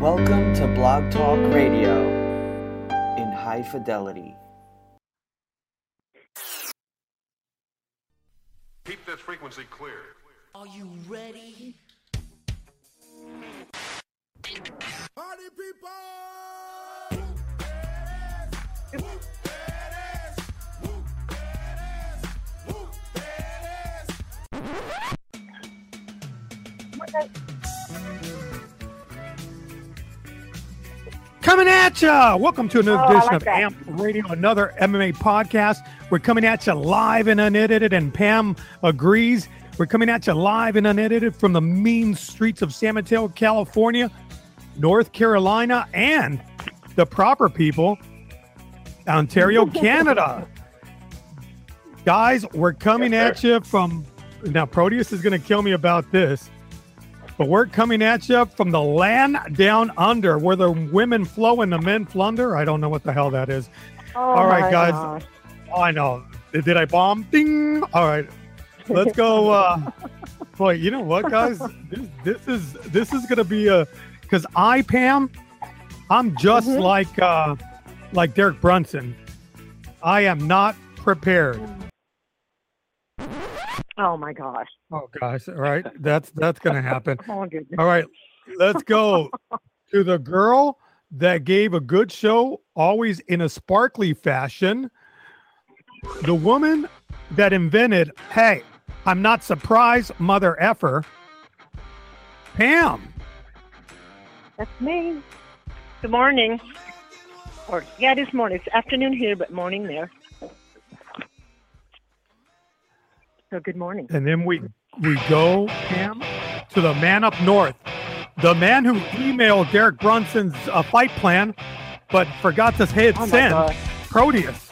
Welcome to Blog Talk Radio in high fidelity. Keep this frequency clear. Are you ready? Party people! Coming at ya! Welcome to another edition like of that. AMP Radio, another MMA podcast. We're coming at you live and unedited, and Pam agrees. We're coming at you live and unedited from the mean streets of San Mateo, California, North Carolina, and the proper people, Ontario, Canada. Guys, we're coming at you from, now Proteus is going to kill me about this, but we're coming at you from the land down under, where the women flow and the men plunder. I don't know what the hell that is. All right, guys. Gosh. Oh, I know. Did I bomb? Ding. All right, let's go. Boy, you know what, guys? This is gonna be because Pam, I'm just like Derek Brunson. I am not prepared. Oh my gosh. Oh gosh. All right, that's gonna happen. Oh goodness. All right, let's go to the girl that gave a good show, always in a sparkly fashion. The woman that invented, hey, I'm not surprised, mother effer. Pam. That's me. Good morning. It is morning. It's afternoon here, but morning there. So good morning. And then we go, Pam, to the man up north. The man who emailed Derek Brunson's fight plan, but forgot to hit Oh my send. gosh. Proteus.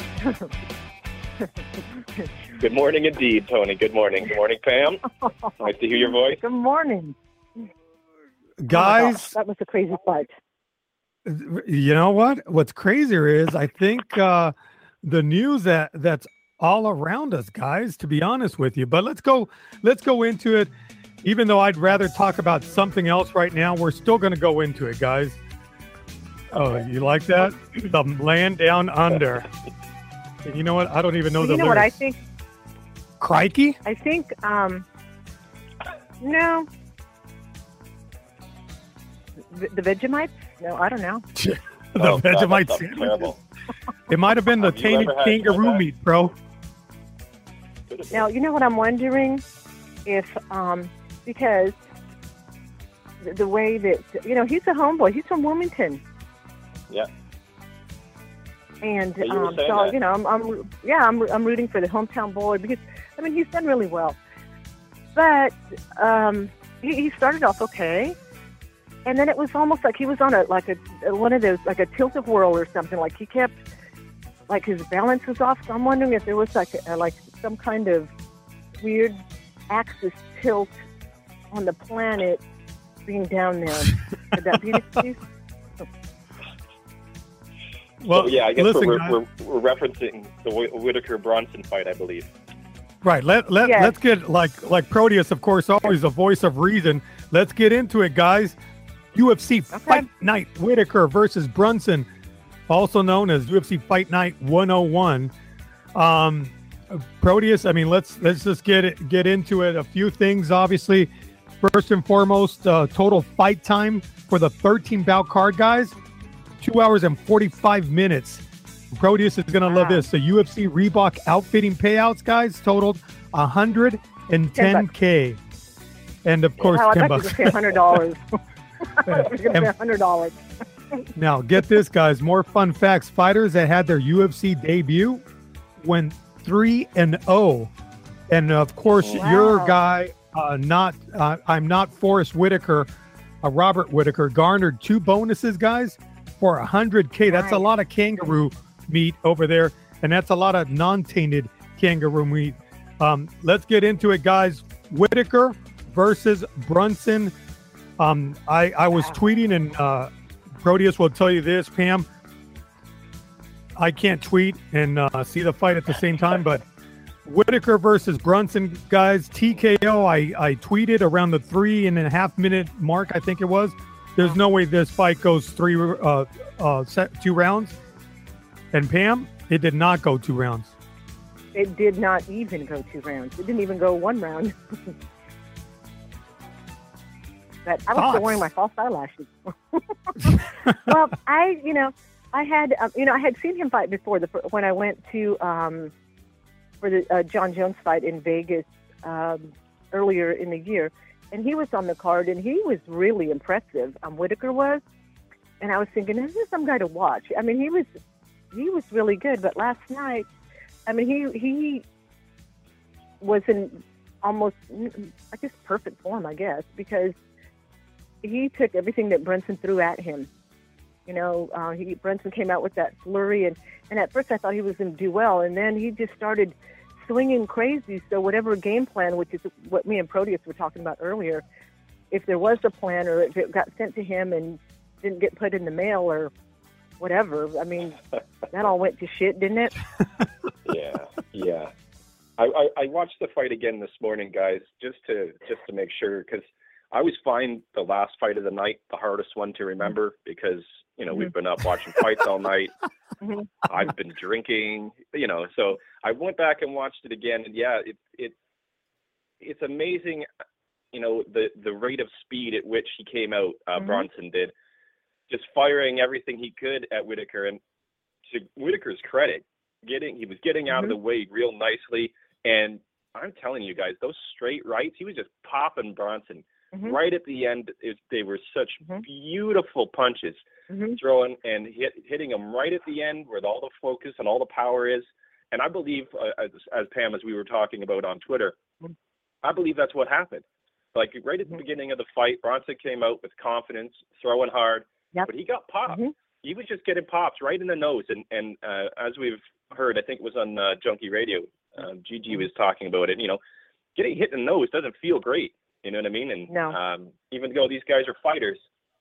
Good morning indeed, Tony. Good morning. Good morning, Pam. Nice to hear your voice. Good morning. Oh my Guys, gosh, that was a crazy fight. you know what? What's crazier is I think the news that's all around us, guys, to be honest with you. But let's go into it. Even though I'd rather talk about something else right now, we're still going to go into it, guys. Oh, you like that? The land down under. And you know what? I don't even know You the know what I lyrics. think? Crikey? I think, no. The Vegemites? No, I don't know. The Oh, God, Vegemite that sounds sandwiches. terrible. It might have been the Have you tainted ever had kangaroo that? meat, bro. Could have been. Now, you know what I'm wondering? If, because the way that, he's a homeboy. He's from Wilmington. Yeah. And Yeah, you were saying so that. I'm rooting for the hometown boy because he's done really well. But he started off okay, and then it was almost like he was on one of those like a tilt-a-whirl or something. Like he kept like his balance was off. So I'm wondering if there was like some kind of weird axis tilt on the planet being down there. Could that be an excuse? Well, So, yeah, I guess listen, we're guys. referencing the Whitaker-Bronson fight, I believe. Right. Let's get like Proteus, of course, always a voice of reason. Let's get into it, guys. UFC Fight Night Whitaker versus Brunson, also known as UFC Fight Night 101. Proteus, let's just get into it. A few things, obviously. First and foremost, total fight time for the 13 bout card, guys. 2 hours and 45 minutes. Proteus is going to love this. The UFC Reebok outfitting payouts, guys, totaled $110K. And of course, Oh, I $10. thought you were going to $100. I was going to say $100. Now, get this, guys. More fun facts. Fighters that had their UFC debut went 3-0. And of course, Wow. your guy, I'm not Forrest Whitaker, Robert Whitaker, garnered 2 bonuses, guys, for $100K. That's a Nice. lot of kangaroo meat over there, and that's a lot of non-tainted kangaroo meat. Let's get into it, guys. Whitaker versus Brunson. I was tweeting, and Proteus will tell you this, Pam. I can't tweet and see the fight at the same time, but Whitaker versus Brunson, guys, TKO. I tweeted around the 3.5 minute mark, I think it was. there's no way this fight goes 2 rounds. And Pam, it did not go 2 rounds. It did not even go 2 rounds. It didn't even go 1 round. But I was still wearing my false eyelashes. Well, I had seen him fight before when I went to for the John Jones fight in Vegas earlier in the year, and he was on the card, and he was really impressive. Whitaker was, and I was thinking, this is some guy to watch. I mean, he was really good, but last night, I mean, he was in almost, I guess, perfect form, I guess, because he took everything that Brunson threw at him. You know, Brunson came out with that flurry, and at first I thought he was going to do well, and then he just started swinging crazy. So whatever game plan, which is what me and Proteus were talking about earlier, if there was a plan or if it got sent to him and didn't get put in the mail or whatever, I mean, that all went to shit, didn't it? Yeah. I watched the fight again this morning, guys, just to make sure, because I always find the last fight of the night the hardest one to remember because, you know, we've been up watching fights all night. I've been drinking, you know, so I went back and watched it again. And yeah, it's amazing, you know, the rate of speed at which he came out, Bronson did, just firing everything he could at Whitaker. And to Whitaker's credit, he was getting out of the way real nicely. And I'm telling you guys, those straight rights, he was just popping Bronson. Right at the end, they were such beautiful punches, throwing and hitting him right at the end where all the focus and all the power is. And I believe, as Pam, as we were talking about on Twitter, I believe that's what happened. Like right at the beginning of the fight, Bronson came out with confidence, throwing hard, but he got popped. He was just getting pops right in the nose. And as we've heard, I think it was on Junkie Radio, Gigi was talking about it. You know, getting hit in the nose doesn't feel great. You know what I mean? And even though these guys are fighters,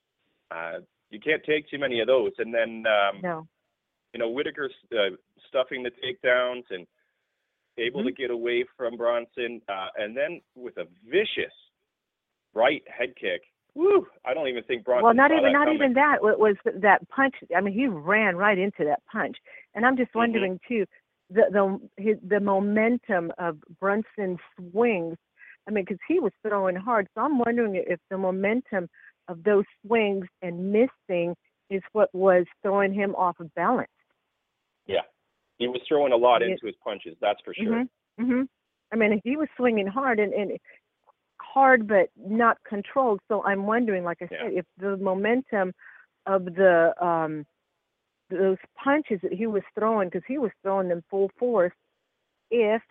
you can't take too many of those. And then, you know, Whitaker's stuffing the takedowns and able to get away from Bronson. And then with a vicious right head kick. Woo! I don't even think Bronson. Well, not even that. It was that punch. I mean, he ran right into that punch. And I'm just wondering too, the momentum of Brunson's swings. I mean, because he was throwing hard. So I'm wondering if the momentum of those swings and missing is what was throwing him off of balance. Yeah. He was throwing a lot into his punches, that's for sure. I mean, he was swinging hard and hard but not controlled. So I'm wondering, like I said, if the momentum of the those punches that he was throwing, because he was throwing them full force, if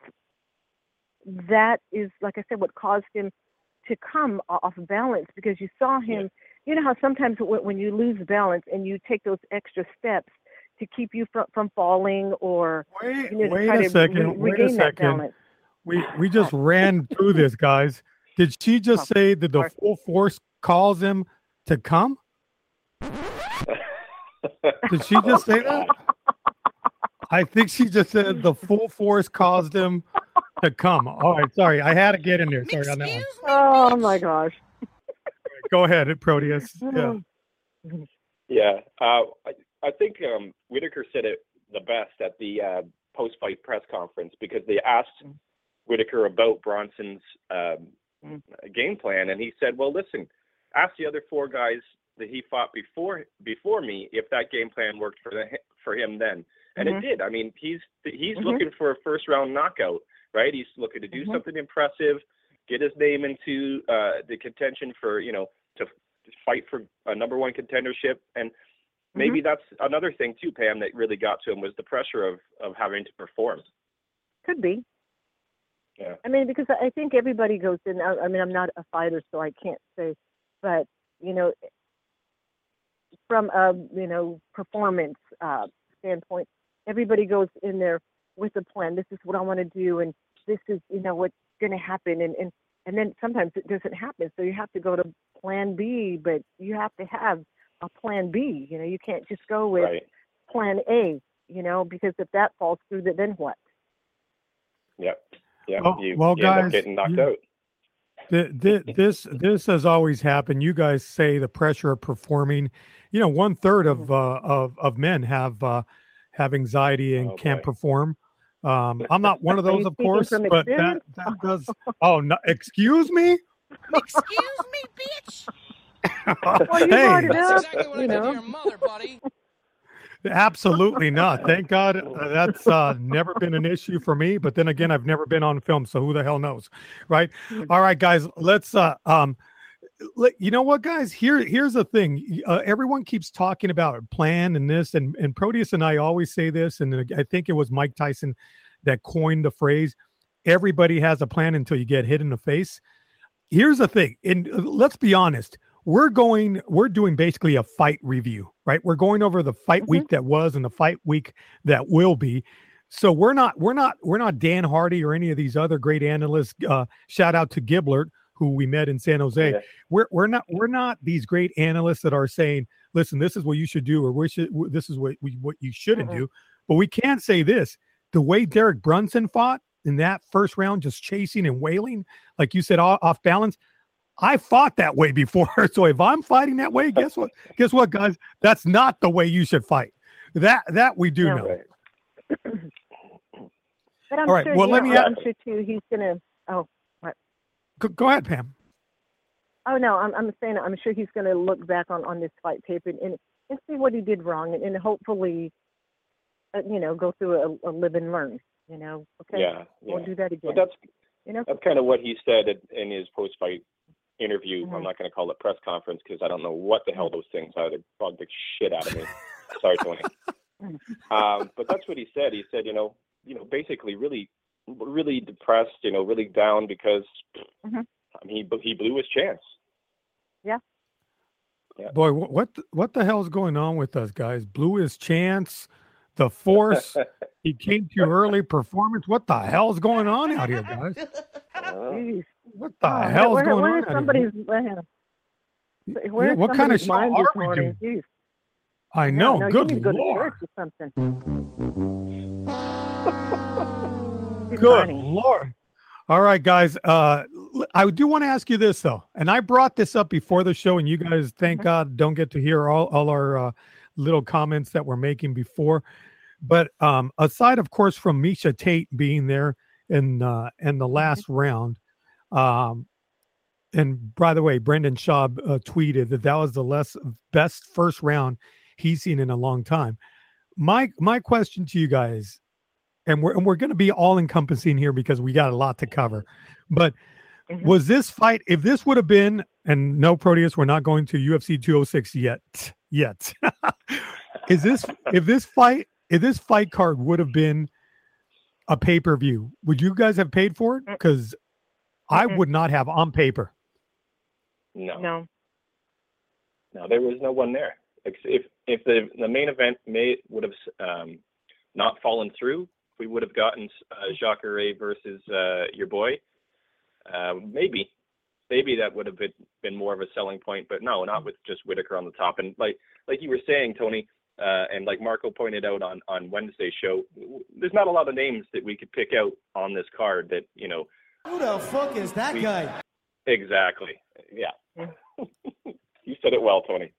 that is, like I said, what caused him to come off balance, because you saw him, you know how sometimes when you lose balance and you take those extra steps to keep you from falling or wait a second. We just ran through this, guys. Did she just say that the full force calls him to come? Did she just say that? I think she just said the full force caused him to come. All right, sorry. I had to get in there. Sorry on that one. Oh, my gosh. Go ahead, Proteus. Yeah. I think Whitaker said it the best at the post-fight press conference, because they asked Whitaker about Bronson's game plan, and he said, well, listen, ask the other 4 guys that he fought before me if that game plan worked for him then. And it did. I mean, he's looking for a first-round knockout, right? He's looking to do something impressive, get his name into the contention for, you know, to fight for a number 1 contendership. And maybe that's another thing, too, Pam, that really got to him was the pressure of having to perform. Could be. Yeah. I mean, because I think everybody goes in. I mean, I'm not a fighter, so I can't say. But, you know, from a, you know, performance standpoint, everybody goes in there with a plan. This is what I want to do, and this is, you know, what's going to happen. And then sometimes it doesn't happen, so you have to go to plan B, but you have to have a plan B. You know, you can't just go with plan A, you know, because if that falls through, then what? Yep. Yeah. Well, you guys, end up getting knocked out. This has always happened. You guys say the pressure of performing. 1/3 of men have anxiety and can't perform. I'm not one of those, of course, but that does. Oh, no, excuse me. Excuse me, bitch. Well, you Hey, brought it That's up, exactly what I you did to know. your mother, buddy. absolutely not. Thank God that's never been an issue for me. But then again, I've never been on film, so who the hell knows, right? All right, guys, let's. You know what, guys? Here's the thing. Everyone keeps talking about a plan and this, and Proteus and I always say this, and I think it was Mike Tyson that coined the phrase, "Everybody has a plan until you get hit in the face." Here's the thing, and let's be honest. We're doing basically a fight review, right? We're going over the fight week that was and the fight week that will be. So we're not Dan Hardy or any of these other great analysts. Shout out to Giblert, who we met in San Jose. Yeah. We're not these great analysts that are saying, listen, this is what you should do, or this is what you shouldn't do. But we can't say this. The way Derek Brunson fought in that first round, just chasing and wailing, like you said, off balance. I fought that way before. So if I'm fighting that way, guess what? Guess what, guys? That's not the way you should fight. That we do know. But I'm All right, sure, well, let me I'm sure too. He's gonna. Oh, what? Go ahead, Pam. Oh no, I'm saying I'm sure he's gonna look back on this fight tape and see what he did wrong and hopefully, go through a live and learn. Okay. Yeah. We'll do that again. But that's kind of what he said in his post-fight interview. I'm not going to call it press conference because I don't know what the hell those things are. They bugged the shit out of me. Sorry, Tony. But that's what he said. He said, basically really, really depressed, really down because he blew his chance. Yeah. Boy, what the hell is going on with us, guys? Blew his chance. The force. He came too early. Performance. What the hell's going on out here, guys? Jeez. What the hell's going on out here? What kind of show mind are this we morning? doing? Jeez. I know. No, you Good need to go to Lord. church or something. Good Lord. All right, guys. I do want to ask you this, though. And I brought this up before the show, and you guys, thank God, don't get to hear all our little comments that we're making before. But aside, of course, from Misha Tate being there in the last round, and by the way, Brendan Schaub tweeted that was the best first round he's seen in a long time. My question to you guys, and we're going to be all encompassing here because we got a lot to cover, but was this fight, if this would have been, and no, Proteus, we're not going to UFC 206 yet. If this fight card would have been a pay-per-view, would you guys have paid for it? Because I would not have on paper. No. No, there was no one there. If the main event would have not fallen through, we would have gotten Jacare versus your boy. Maybe that would have been more of a selling point, but no, not with just Whitaker on the top. And like you were saying, Tony, and like Marco pointed out on Wednesday's show, there's not a lot of names that we could pick out on this card that, Who the fuck is that guy? Exactly. Yeah. You said it well, Tony.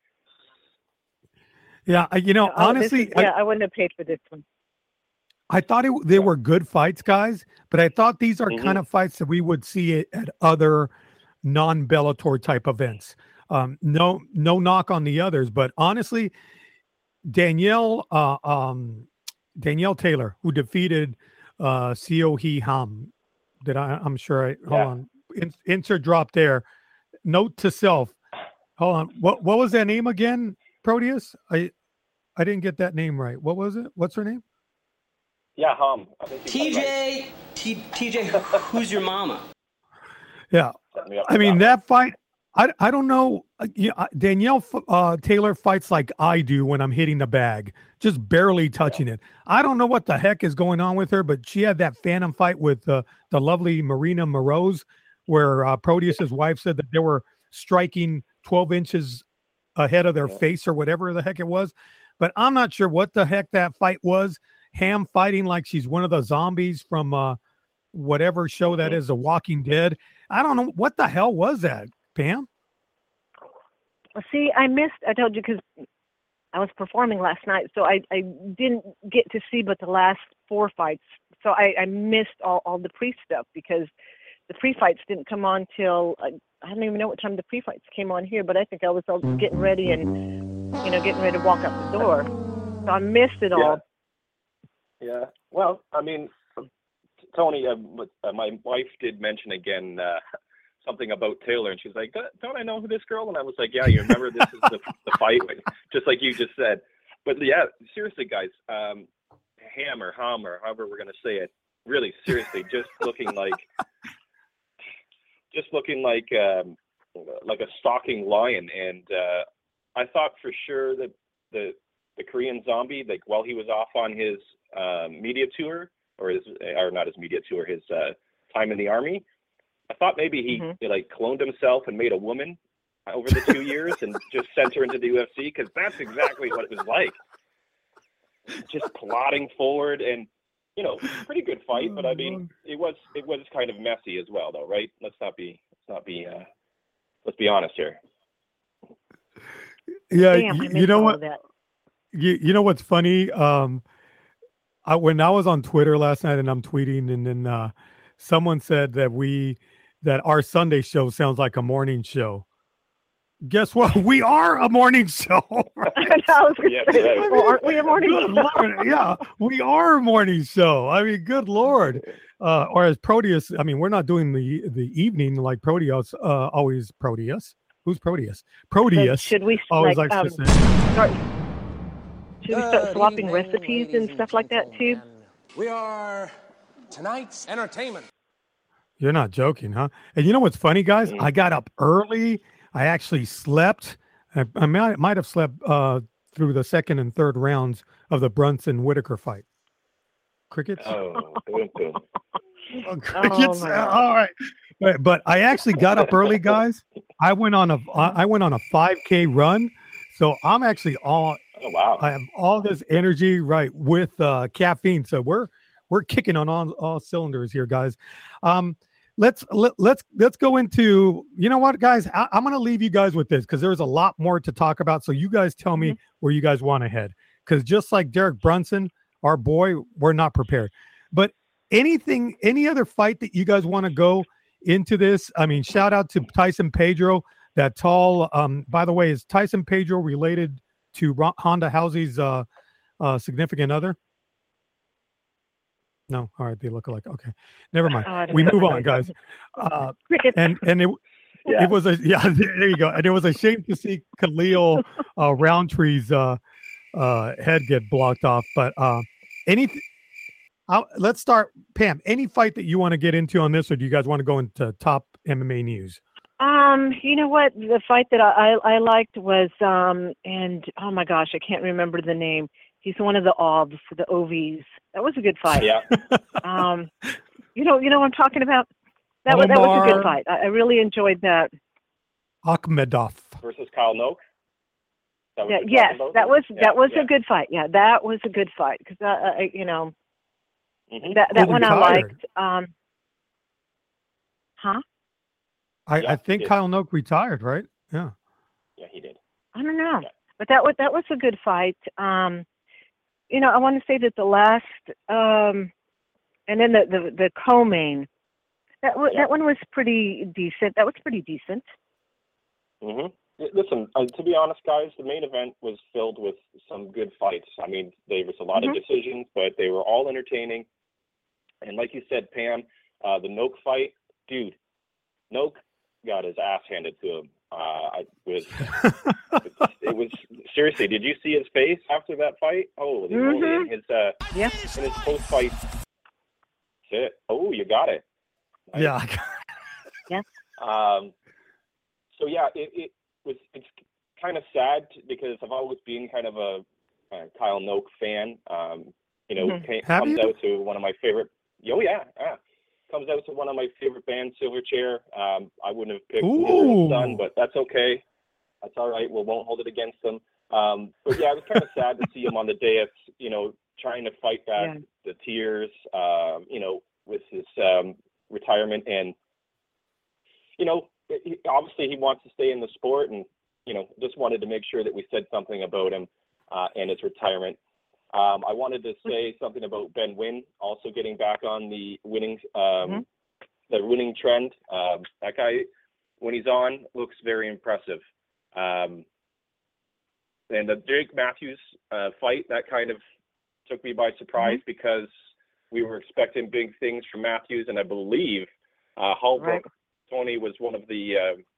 Yeah, honestly, I wouldn't have paid for this one. I thought they were good fights, guys, but I thought these are kind of fights that we would see at other non-Bellator type events. No knock on the others, but honestly, Danielle Taylor, who defeated Seo Hee Ham, I'm sure hold on. Insert drop there. Note to self. Hold on. What was that name again, Proteus? I didn't get that name right. What was it? What's her name? Yeah, TJ, who's your mama? Yeah. I mean, that fight, I don't know. Danielle Taylor fights like I do when I'm hitting the bag, just barely touching it. I don't know what the heck is going on with her, but she had that phantom fight with the lovely Marina Moroz, where Proteus's wife said that they were striking 12 inches ahead of their face or whatever the heck it was. But I'm not sure what the heck that fight was. Ham fighting like she's one of the zombies from whatever show that is, The Walking Dead. I don't know what the hell was that, Pam. See, I told you because I was performing last night, so I didn't get to see but the last 4 fights. So I missed all the pre stuff because the pre-fights didn't come on till I don't even know what time the pre-fights came on here, but I think I was all getting ready and getting ready to walk out the door. So I missed it all. Yeah. Well, I mean, Tony, my wife did mention again something about Taylor, and she's like, "Don't I know who this girl?" And I was like, "Yeah, you remember this is the fight," just like you just said. But yeah, seriously, guys, Ham or Hum or however we're gonna say it, really seriously, just looking like a stalking lion. And I thought for sure that the Korean Zombie, like while he was off on his media tour, or not his media tour, his time in the army, I thought maybe he like cloned himself and made a woman over the 2 years and just sent her into the UFC, because that's exactly what it was like. Just plodding forward, and pretty good fight, but I mean, it was kind of messy as well, though, right? Let's be honest here. Yeah, Damn, you know what? You know what's funny? When I was on Twitter last night and I'm tweeting, and then someone said that our Sunday show sounds like a morning show. Guess what? We are a morning show. Right? Aren't we a morning show? Lord, yeah, we are a morning show. I mean, good Lord. Or as Proteus, I mean, we're not doing the evening like Proteus, always Proteus. Who's Proteus? Proteus. Should we always like, likes to say. Should we start swapping recipes and stuff like that too? We are tonight's entertainment. You're not joking, huh? And you know what's funny, guys? I got up early. I actually slept. I might have slept through the second and third rounds of the Brunson Whitaker fight. Crickets? Oh, boom, boom. Crickets. All right. But I actually got up early, guys. I went on a 5K run. So I'm actually I have all this energy, right, with caffeine. So we're kicking on all cylinders here, guys. Let's go into, you know what, guys, I'm going to leave you guys with this because there's a lot more to talk about. So you guys tell me where you guys want to head, because just like Derek Brunson, our boy, we're not prepared. But any other fight that you guys want to go into this? I mean, shout out to Tyson Pedro, that tall. By the way, is Tyson Pedro related to Honda House's significant other? No, all right, they look alike. Okay, never mind. We move on, guys. And it was a there you go. And it was a shame to see Khalil Roundtree's head get blocked off. But let's start, Pam. Any fight that you want to get into on this, or do you guys want to go into top MMA news? You know what? The fight that I liked was and oh my gosh, I can't remember the name. He's one of the OVs. That was a good fight. Yeah. You know what I'm talking about? That was a good fight. I really enjoyed that. Akhmedov versus Kyle Noak. Yes, that was a good fight. Yeah, that was a good fight because that one I liked. I think Kyle Noak retired, right? Yeah. Yeah, he did. I don't know, but that was a good fight. I want to say that the last, and then the co-main, that one was pretty decent. That was pretty decent. Listen, to be honest, guys, the main event was filled with some good fights. I mean, there was a lot of decisions, but they were all entertaining. And like you said, Pam, the Noak fight, dude, Noak got his ass handed to him. It was seriously. Did you see his face after that fight? Oh, in his in his post fight. Oh, you got it. Nice. Yeah. Yeah. So yeah, it's kind of sad because I've always been kind of a Kyle Noak fan. Comes out to one of my favorite. Oh yeah. Comes out to one of my favorite bands, Silverchair. I wouldn't have picked Israel's Son, but that's okay. That's all right. We won't hold it against them. But yeah, it was kind of sad to see him on the dais, trying to fight back the tears. his retirement, and obviously he wants to stay in the sport, and just wanted to make sure that we said something about him and his retirement. I wanted to say something about Ben Wynn also getting back on the winning trend. That guy, when he's on, looks very impressive. And the Jake Matthews fight, that kind of took me by surprise because we were expecting big things from Matthews, and I believe Holbrook, Tony, was one of the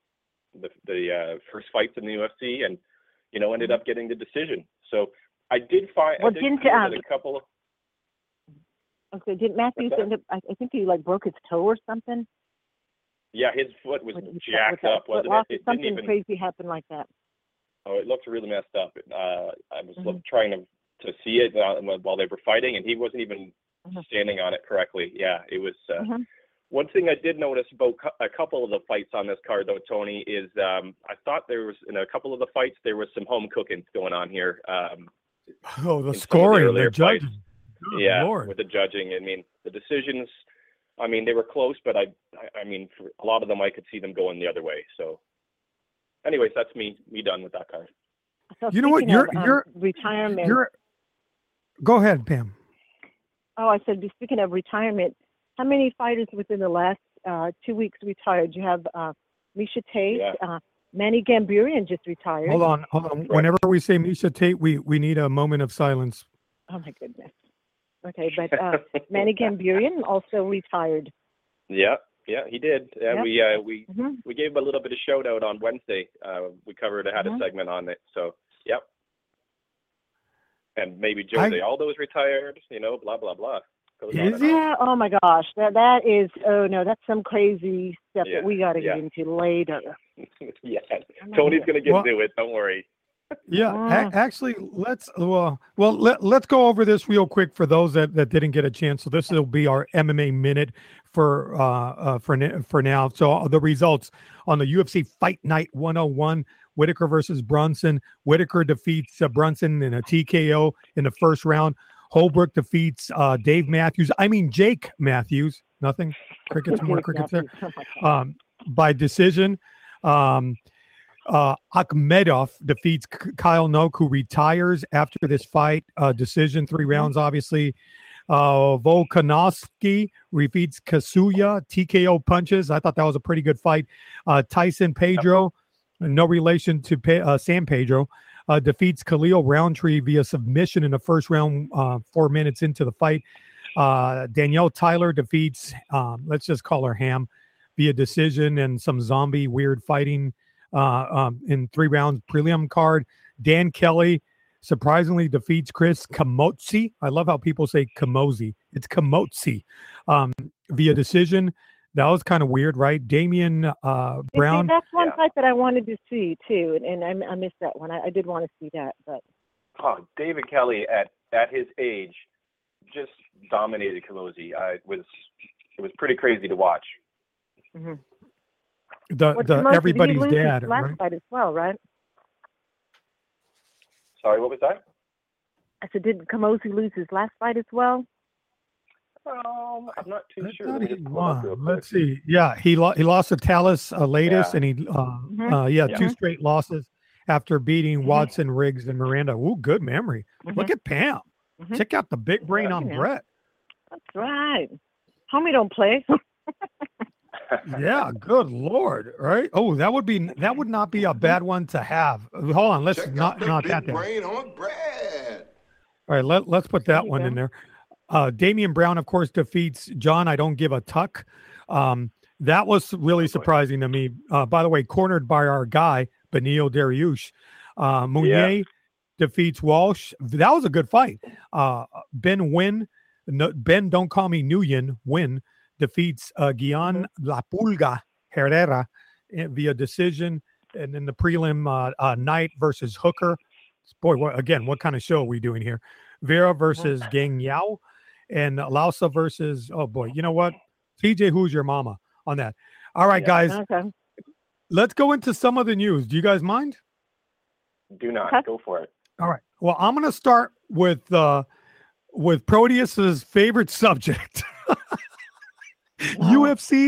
first fights in the UFC, and ended up getting the decision. So I did find a couple of. Okay, did Matthews end up? I think he broke his toe or something. Yeah, his foot was jacked up, wasn't it? Something crazy happened like that. Oh, it looked really messed up. I was trying to see it while they were fighting, and he wasn't even standing on it correctly. Yeah, it was. One thing I did notice about a couple of the fights on this card, though, Tony, is I thought there was, in a couple of the fights, there was some home cooking going on here. The scoring, the judging. Yeah, Lord. With the judging. I mean, the decisions, they were close, but I mean, for a lot of them, I could see them going the other way. So, anyways, that's me done with that card. So you know what? You're retirement. Go ahead, Pam. Oh, I said, speaking of retirement, how many fighters within the last 2 weeks retired? You have Miesha Tate, Manny Gambirian just retired. Hold on. Whenever we say Miesha Tate, we need a moment of silence. Oh my goodness. Okay, but Manny Gambirian also retired. Yeah, he did. Yep. We gave him a little bit of shout out on Wednesday. We had a segment on it. So, yep. And maybe Jose Aldo's retired, blah, blah, blah. Is he? Yeah, oh my gosh. That is, that's some crazy stuff that we got to get into later. Yeah, Tony's going to get into it. Don't worry. Yeah, actually, let's go over this real quick for those that didn't get a chance. So this will be our MMA minute for now. So the results on the UFC Fight Night 101: Whitaker versus Brunson. Whitaker defeats Brunson in a TKO in the first round. Holbrook defeats Jake Matthews. Nothing. Crickets, more crickets there. By decision. Akhmedov defeats Kyle Noak, who retires after this fight. Decision, 3 rounds, obviously. Volkanovski defeats Kasuya, TKO punches. I thought that was a pretty good fight. Tyson Pedro, no relation to San Pedro, defeats Khalil Roundtree via submission in the first round, 4 minutes into the fight. Danielle Tyler defeats, let's just call her Ham, via decision and some zombie weird fighting in 3 rounds prelim card. Dan Kelly surprisingly defeats Chris Camozzi. I love how people say Camozzi. It's Camozzi via decision. That was kind of weird, right? Damian Brown. That's one fight that I wanted to see too, and I missed that one. I did want to see that, but David Kelly at his age just dominated Camozzi. It was pretty crazy to watch. Mm-hmm. Everybody's dad, last right? fight as well, right? Sorry, what was that? I said, did Camozzi lose his last fight as well? I'm not too sure. Let's see. Yeah, he lost to Talis latest, and he 2 straight losses after beating Watson, Riggs, and Miranda. Ooh, good memory. Look at Pam. Check out the big brain on Brett. That's right. Homie don't play. Yeah, good Lord, right? Oh, that would not be a bad one to have. Hold on, let's not that down. Brain on Brad. All right, let's put that one in there. Damian Brown, of course, defeats John I Don't Give a Tuck. That was really surprising to me. By the way, cornered by our guy, Benio Dariush. Mounier defeats Walsh. That was a good fight. Ben Don't Call Me Nguyen Win defeats Guion La Pulga Herrera via decision. And then the prelim Knight versus Hooker. Boy, what kind of show are we doing here? Vera versus Gang Yao. And Lausa versus, oh boy, you know what? TJ, who's your mama on that? All right, guys. Okay. Let's go into some of the news. Do you guys mind? Do not. Go for it. All right. Well, I'm going to start with Proteus's favorite subject. UFC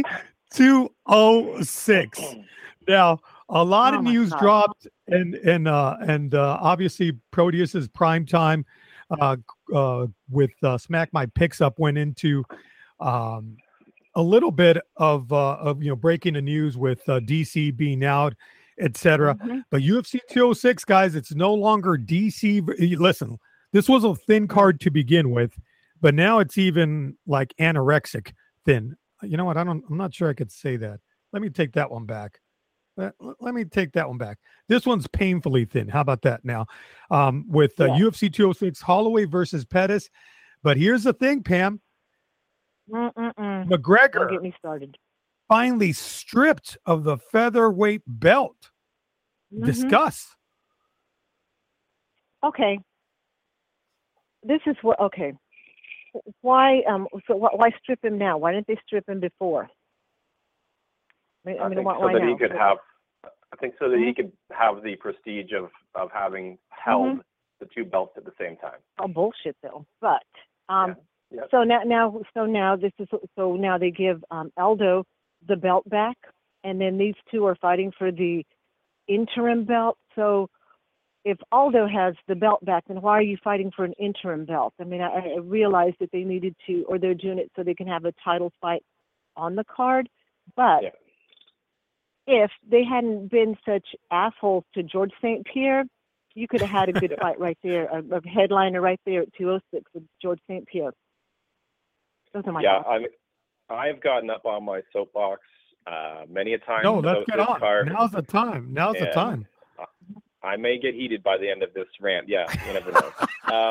206. Now, a lot of news dropped, and obviously Proteus's prime time with Smack My Picks Up went into a little bit of breaking the news with DC being out, etc. But UFC 206, guys, it's no longer DC. Listen, this was a thin card to begin with, but now it's even like anorexic thin. You know what? I'm not sure I could say that. Let me take that one back. Let me take that one back. This one's painfully thin. How about that now? With UFC 206, Holloway versus Pettis. But here's the thing, Pam. McGregor Don't get me started. Finally stripped of the featherweight belt. Discuss. Okay. This is what. Okay. Why? Why strip him now? Why didn't they strip him before? I think so that he could have. I think so that he could have the prestige of having held the two belts at the same time. Oh, bullshit though. But so now they give Aldo the belt back, and then these two are fighting for the interim belt. So if Aldo has the belt back, then why are you fighting for an interim belt? I mean, I realized that they needed to, or they're doing it so they can have a title fight on the card, but. Yeah. If they hadn't been such assholes to George St. Pierre, you could have had a good fight right there, a headliner right there at 206 with George St. Pierre. Those are my thoughts. I've gotten up on my soapbox many a time. No, let's get on. Now's the time. Now's the time. I may get heated by the end of this rant. Yeah, you never know.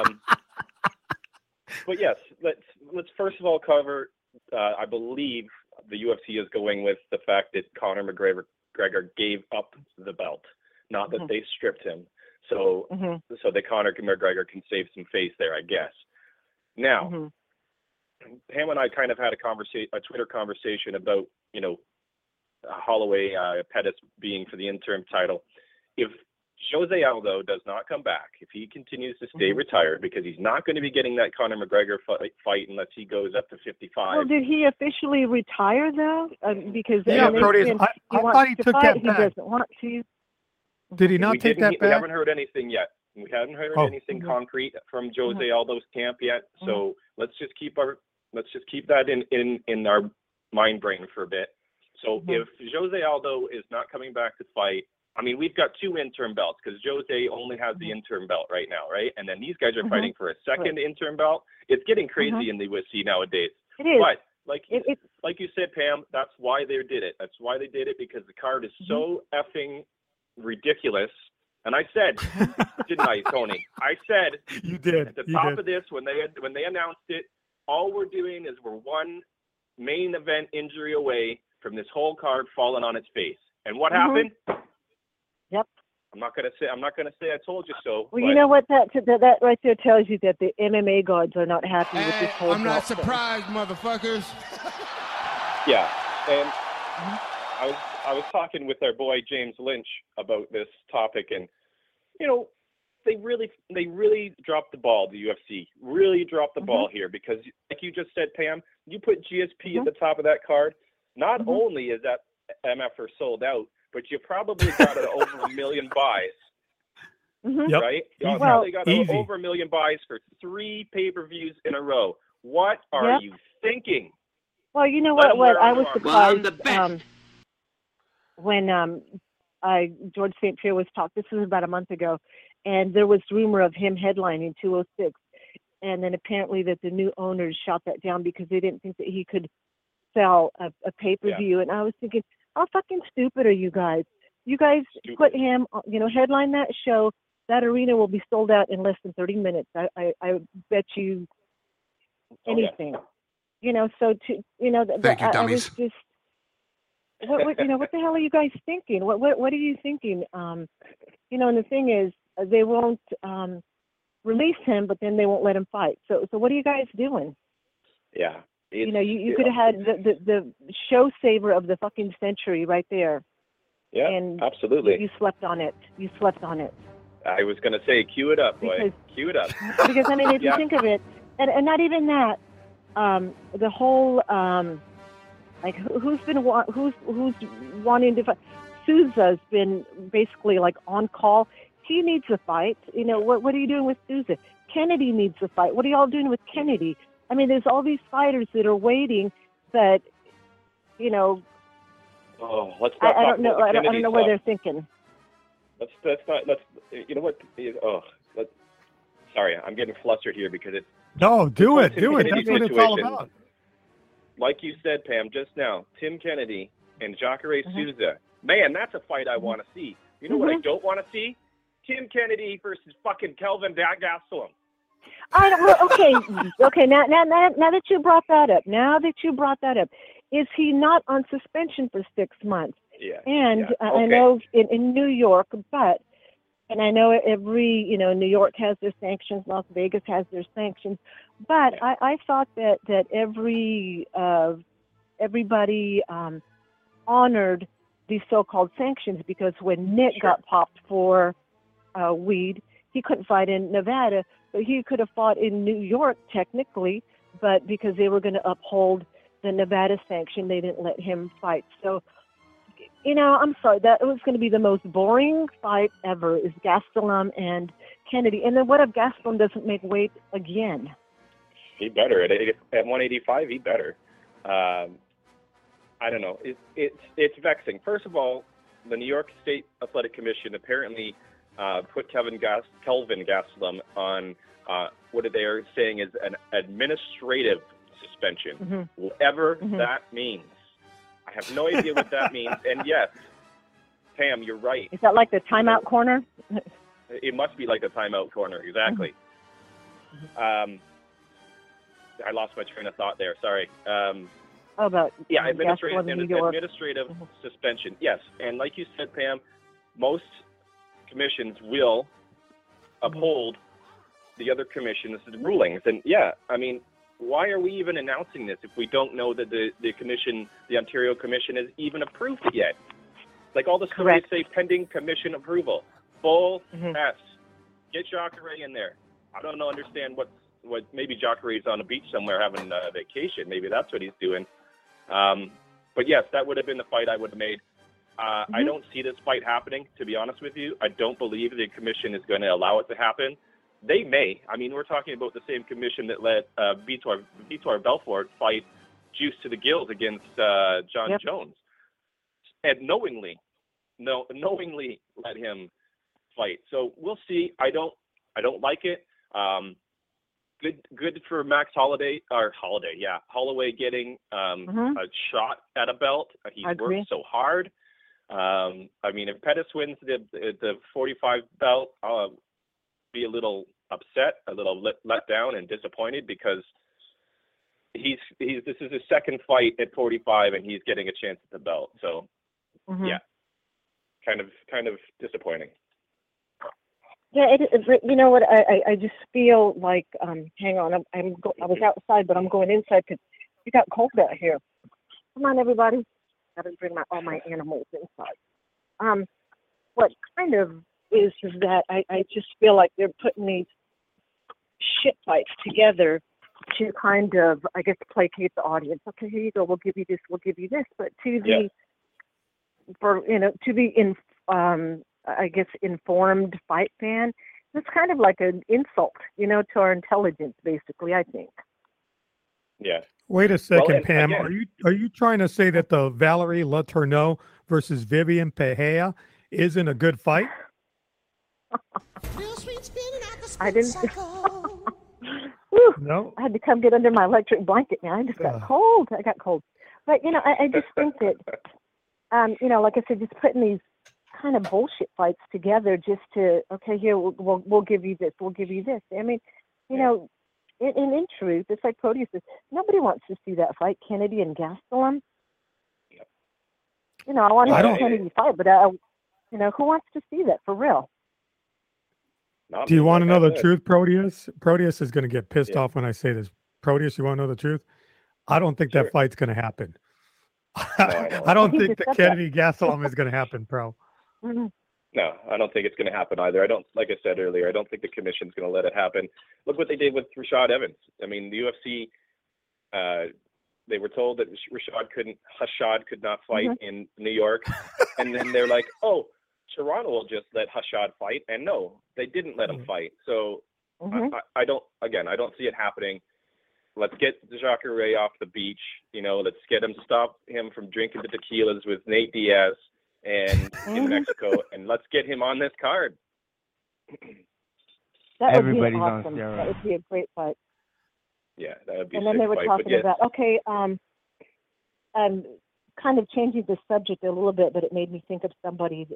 But yes, let's first of all cover. I believe the UFC is going with the fact that Conor McGregor gave up the belt, not that they stripped him. So that Conor McGregor can save some face there, I guess. Now, Pam and I kind of had a Twitter conversation about, Holloway Pettis being for the interim title. If Jose Aldo does not come back, if he continues to stay retired, because he's not going to be getting that Conor McGregor fight unless he goes up to 55. Well, did he officially retire though? Because Proteus, I thought he took that back. He doesn't want to. Did he not take that back? We haven't heard anything yet. We haven't heard anything concrete from Jose Aldo's camp yet. So let's just keep that in our mind brain for a bit. So if Jose Aldo is not coming back to fight, I mean, we've got two interim belts because Jose only has the interim belt right now, right? And then these guys are fighting for a second interim belt. It's getting crazy in the UFC nowadays. It is. But like you said, Pam, that's why they did it. That's why they did it, because the card is so effing ridiculous. And I said, didn't I, Tony? I said you did at the top of this when they announced it. All we're doing is we're one main event injury away from this whole card falling on its face. And what happened? Yep. I'm not gonna say I told you so. Well, you know what that right there tells you, that the MMA gods are not happy with this whole. I'm not surprised, motherfuckers. Yeah, and I was talking with our boy James Lynch about this topic, and they really dropped the ball. The UFC really dropped the ball here, because, like you just said, Pam, you put GSP at the top of that card. Not only is that MFR sold out, but you probably got over 1 million buys, right? You probably got over 1 million buys for 3 pay-per-views in a row. What are you thinking? Well, you know what I was surprised when George St. Pierre was talking. This was about a month ago, and there was rumor of him headlining 206, and then apparently that the new owners shot that down because they didn't think that he could sell a pay-per-view. And I was thinking, how fucking stupid are you guys? You guys put him, headline that show. That arena will be sold out in less than 30 minutes. I bet you anything. So thank you, dummies. I was just, what the hell are you guys thinking? What are you thinking? And the thing is, they won't release him, but then they won't let him fight. So what are you guys doing? Yeah. You could have had the show saver of the fucking century right there. Yeah, and absolutely. You slept on it. I was going to say, cue it up, boy. Cue it up. Because, if you think of it, and not even that, the whole Like who's wanting to fight? Souza's been basically like on call. He needs a fight. You know, what are you doing with Souza? Kennedy needs a fight. What are y'all doing with Kennedy? I mean, there's all these fighters that are waiting, but you know, let's not I don't know. I I don't know what they're thinking. Let's you know what? Sorry, I'm getting flustered here because it's. No, do it. Tim Kennedy That's what it's all about. Like you said, Pam, just now, Tim Kennedy and Jacare Souza. Man, that's a fight I want to see. You know what I don't want to see? Tim Kennedy versus fucking Kelvin Gastelum. Okay. Now that you brought that up, is he not on suspension for 6 months? Yeah. And yeah. Okay. I know in New York, and I know New York has their sanctions, Las Vegas has their sanctions, but yeah. I thought that everybody honored these so-called sanctions, because when Nick got popped for weed, he couldn't fight in Nevada, but he could have fought in New York technically, but because they were going to uphold the Nevada sanction, they didn't let him fight. So, I'm sorry, that was going to be the most boring fight ever, is Gastelum and Kennedy. And then what if Gastelum doesn't make weight again? He better. At 185, he better. I don't know. It's vexing. First of all, the New York State Athletic Commission apparently put Kelvin Gastelum on what they are saying is an administrative suspension, whatever that means. I have no idea what that means. And yes, Pam, you're right. Is that like the timeout corner? It must be like the timeout corner, exactly. I lost my train of thought there. Sorry. Administrative suspension. Yes, and like you said, Pam, most commissions will uphold the other commission's rulings. And yeah, I mean, why are we even announcing this if we don't know that the commission, the Ontario Commission, has even approved it yet? Like all the stories say, pending commission approval. Bull S. Get Jacare in there. I don't understand what maybe Jacare's on a beach somewhere having a vacation. Maybe that's what he's doing. But yes, that would have been the fight I would have made. I don't see this fight happening, to be honest with you. I don't believe the commission is going to allow it to happen. They may. I mean, we're talking about the same commission that let Vitor Belfort fight Juice to the Gills against John Jones, and knowingly let him fight. So we'll see. I don't like it. Good for Max Holloway getting a shot at a belt. He's worked so hard. I mean, if Pettis wins the 45 belt, I'll be a little upset, a little let down and disappointed, because this is his second fight at 45 and he's getting a chance at the belt. So yeah, kind of disappointing. Yeah, you know what? I just feel like hang on, I was outside, but I'm going inside because it got cold out here. Come on, everybody! I didn't bring all my animals inside. What kind of is that I just feel like they're putting these shit fights together to kind of, I guess, placate the audience. Okay, here you go. We'll give you this. We'll give you this. But to be I guess, informed fight fan, it's kind of like an insult, to our intelligence, basically, I think. Yeah. Wait a second, Pam. Again, are you trying to say that the Valerie Letourneau versus Vivian Pereira isn't a good fight? I didn't. No. I had to come get under my electric blanket now. I just got cold. I got cold. But I just think that, like I said, just putting these kind of bullshit fights together just to, okay, here we'll give you this. We'll give you this. I mean, in truth, it's like Proteus says, nobody wants to see that fight, Kennedy and Gastelum. Yep. I want to see Kennedy fight, but who wants to see that for real? Do you want to know the truth, Proteus? Proteus is going to get pissed off when I say this. Proteus, you want to know the truth? I don't think that fight's going to happen. I don't think the Kennedy Gastelum is going to happen, Pro. No, I don't think it's going to happen either. Like I said earlier, I don't think the commission's going to let it happen. Look what they did with Rashad Evans. I mean, the UFC They were told that Hashad could not fight in New York. And then they're like, oh, Toronto will just let Hashad fight. And no, they didn't let him fight. So I don't see it happening. Let's get Jacare off the beach. Let's stop him from drinking the tequilas with Nate Diaz and in Mexico. And let's get him on this card. Everybody's awesome. on steroids. That would be a great fight. Yeah, that would be. And then they were talking about kind of changing the subject a little bit, but it made me think of somebody.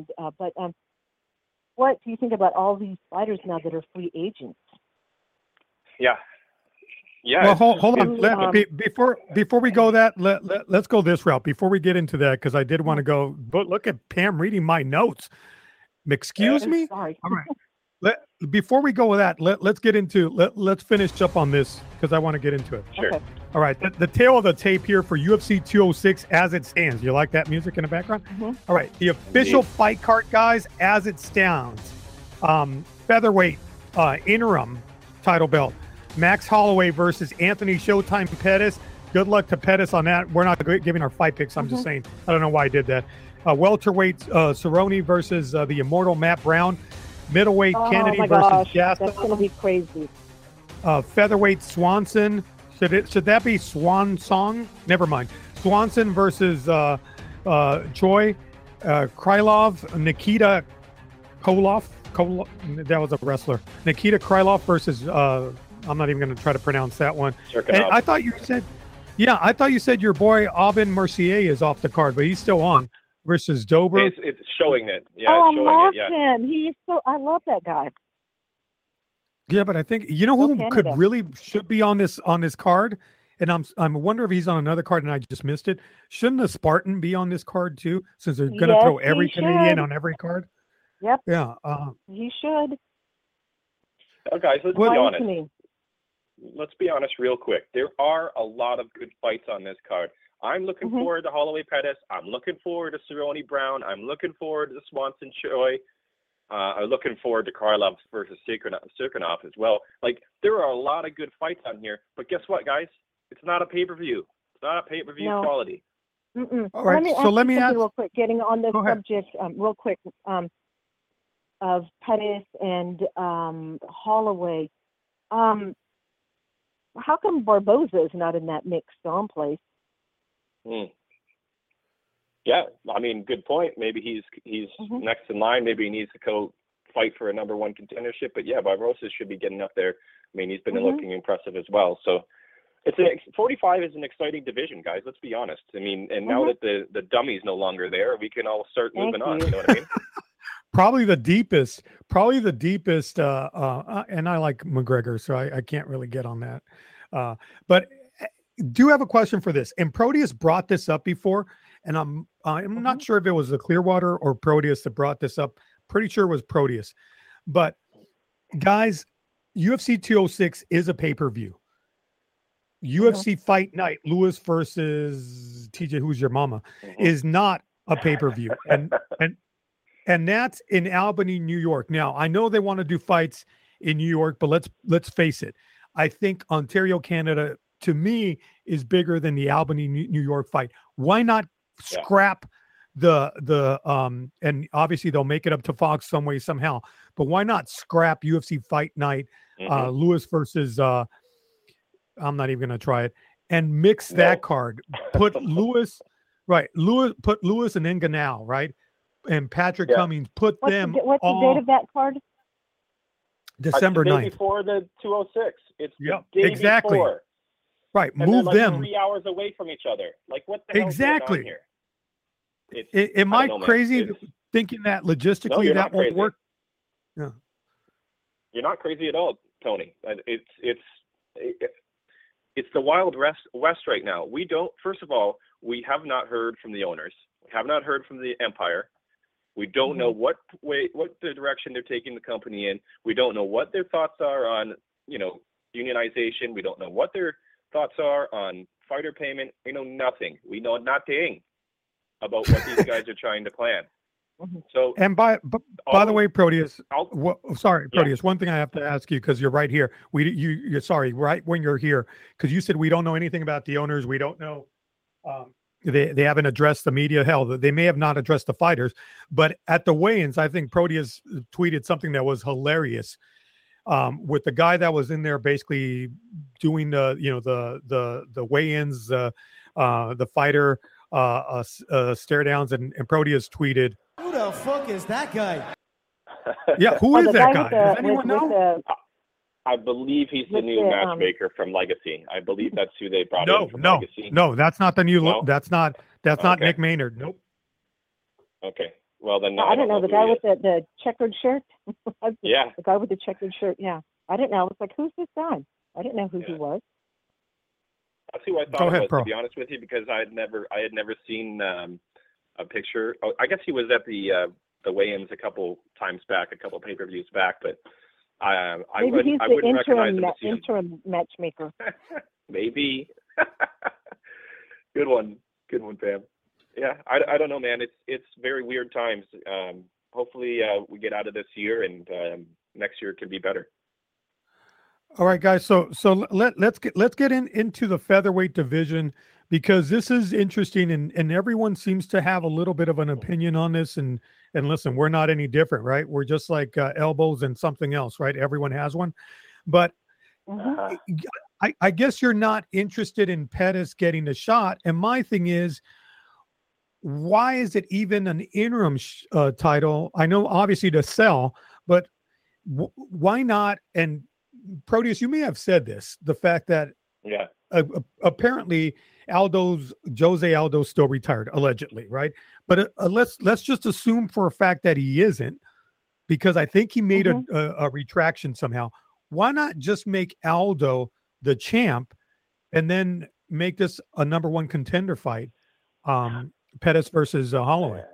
What do you think about all these fighters now that are free agents? Yeah. Well, hold on. Before we go let's go this route. Before we get into that, because I did want to go. But look at Pam reading my notes. Excuse me. Sorry. All right. Before we go with that, let's get into let's finish up on this because I want to get into it. Sure. Okay. All right. The tail of the tape here for UFC 206 as it stands. You like that music in the background? All right. The official fight card, guys, as it stands. Featherweight interim title belt. Max Holloway versus Anthony Showtime Pettis. Good luck to Pettis on that. We're not giving our fight picks. I'm just saying. I don't know why I did that. Welterweight Cerrone versus the immortal Matt Brown. Middleweight Kennedy versus Jasta. That's going to be crazy. Featherweight Swanson. Should that be Swan Song? Never mind. Swanson versus Choi. Krylov. Nikita Koloff. That was a wrestler. Nikita Krylov versus I'm not even going to try to pronounce that one. And I thought you said your boy Aubin Mercier is off the card, but he's still on. Versus Dober. It's showing it. Yeah, I love him. I love that guy. Yeah, but I think who should be on this card, and I'm wondering if he's on another card and I just missed it. Shouldn't the Spartan be on this card too, since they're going to throw every Canadian on every card? Yep. Yeah. He should. Oh, guys, let's be honest. Let's be honest real quick. There are a lot of good fights on this card. I'm looking forward to Holloway Pettis. I'm looking forward to Cerrone Brown. I'm looking forward to Swanson Choi. I'm looking forward to Krylov versus Sirkunov as well. Like, there are a lot of good fights on here. But guess what, guys? It's not a pay-per-view. It's not a pay-per-view quality. All right, let me ask real quick, getting on the subject real quick of Pettis and Holloway. How come Barboza is not in that mix someplace? Yeah, I mean, good point. Maybe he's next in line. Maybe he needs to go fight for a number one contendership. But yeah, Barboza should be getting up there. I mean, he's been looking impressive as well. So 45 is an exciting division, guys. Let's be honest. I mean, and now that the dummy's no longer there, we can all start moving on. You know what I mean? Probably the deepest. And I like McGregor, so I can't really get on that. But do have a question for this. And Proteus brought this up before, and I'm not sure if it was the Clearwater or Proteus that brought this up. Pretty sure it was Proteus. But guys, UFC 206 is a pay-per-view. UFC Fight Night, Lewis versus TJ Who's Your Mama, is not a pay-per-view. And that's in Albany, New York. Now, I know they want to do fights in New York, but let's face it. I think Ontario, Canada, to me, is bigger than the Albany, New York fight. Why not scrap the and obviously they'll make it up to Fox some way, somehow, but why not scrap UFC Fight Night, Lewis versus, I'm not even going to try it, and mix that card. Put Lewis and Ngannou, right? And Patrick Cummings, what's the date of that card? December 9th. Before the 206. It's the day exactly. Before. Right, and move they're them 3 hours away from each other. Like, what the hell is going on here? Am I crazy thinking that logistically that won't work? Yeah, you're not crazy at all, Tony. It's the Wild West right now. First of all, we have not heard from the owners. We have not heard from the Empire. We don't know what the direction they're taking the company in. We don't know what their thoughts are on, unionization. We don't know what their thoughts are on fighter payment. We know nothing. We know nothing about what these guys are trying to plan. So, And by the way, Proteus, Yeah. Proteus, one thing I have to ask you, because you're right here. You're sorry, right when you're here, because you said we don't know anything about the owners. We don't know. They haven't addressed the media. Hell, they may have not addressed the fighters, but at the weigh-ins, I think Proteus tweeted something that was hilarious. With the guy that was in there basically doing the weigh-ins, the fighter stare downs, and Proteus tweeted, Who the fuck is that guy? Yeah, who is that guy? Does anyone know? I believe he's the new matchmaker from Legacy. I believe that's who they brought in from Legacy. No, that's not the new. No? That's not Nick Maynard. Nope. Okay. Well, then I don't know the guy with the checkered shirt. Yeah. The guy with the checkered shirt. Yeah. I didn't know. I was like, who's this guy? I didn't know who he was. That's who I thought it was, to be honest with you, because I had never seen a picture. Oh, I guess he was at the weigh-ins a couple times back, a couple pay-per-views back, but I wouldn't recognize him. Interim matchmaker. Maybe. Good one, Pam. Yeah, I don't know, man. It's very weird times. Hopefully we get out of this year and next year can be better. All right, guys. So let's get into the featherweight division, because this is interesting, and everyone seems to have a little bit of an opinion on this. And listen, we're not any different, right? We're just like elbows and something else, right? Everyone has one. But I guess you're not interested in Pettis getting the shot. And my thing is, why is it even an interim title? I know obviously to sell, but why not? And Proteus, you may have said this, the fact that apparently Jose Aldo's still retired, allegedly, right? But let's just assume for a fact that he isn't, because I think he made a retraction somehow. Why not just make Aldo the champ and then make this a number one contender fight? Pettis versus Holloway.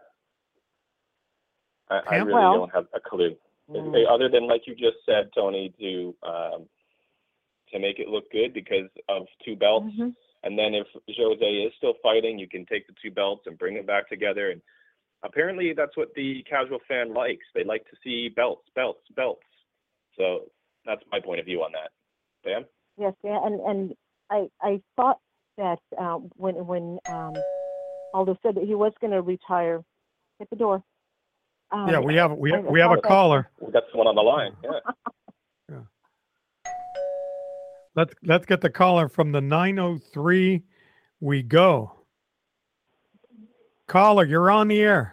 I really don't have a clue. Other than, like you just said, Tony, to make it look good because of two belts. And then if Jose is still fighting, you can take the two belts and bring them back together. And apparently that's what the casual fan likes. They like to see belts. So that's my point of view on that. Pam? Yes, yeah, and I thought that when Aldo said that he was going to retire, hit the door. Yeah, we have a caller. We got someone on the line. Yeah. Let's get the caller from the 903. We go. Caller, you're on the air.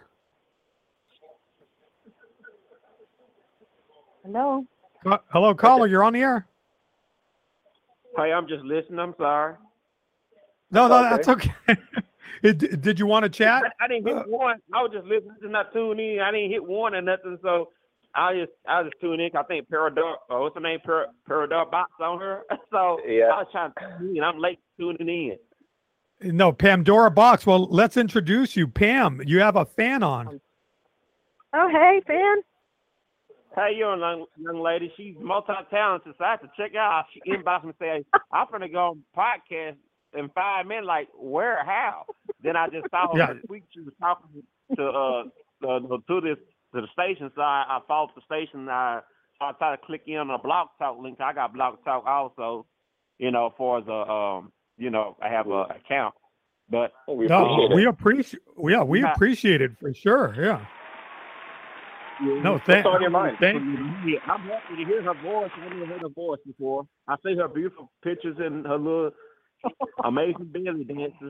Hello. Hello, caller. You're on the air. Hey, I'm just listening. I'm sorry. No, that's okay. Did you want to chat? I didn't hit one. I was just listening to not tune in. I didn't hit one or nothing, so I just tune in. I think Peridot, what's her name? Peridot box on her. So I was trying to tune in. I'm late tuning in. No, Pandora Box. Well, let's introduce you, Pam. You have a fan on. Oh, hey, fan. Hey, you're a young lady. She's multi-talented, so I have to check her out. She inboxed me and say, I'm going to go on podcast in 5 minutes. Like, where, how? Then I just saw her this week. She was talking to the station, so I followed the station. I tried to click in on a Blog Talk link. I got Blog Talk also, for the, I have an account. But we appreciate it for sure. Yeah. No, thanks. What's on your mind? I'm happy to hear her voice. I never heard her voice before. I see her beautiful pictures and her little amazing belly dances.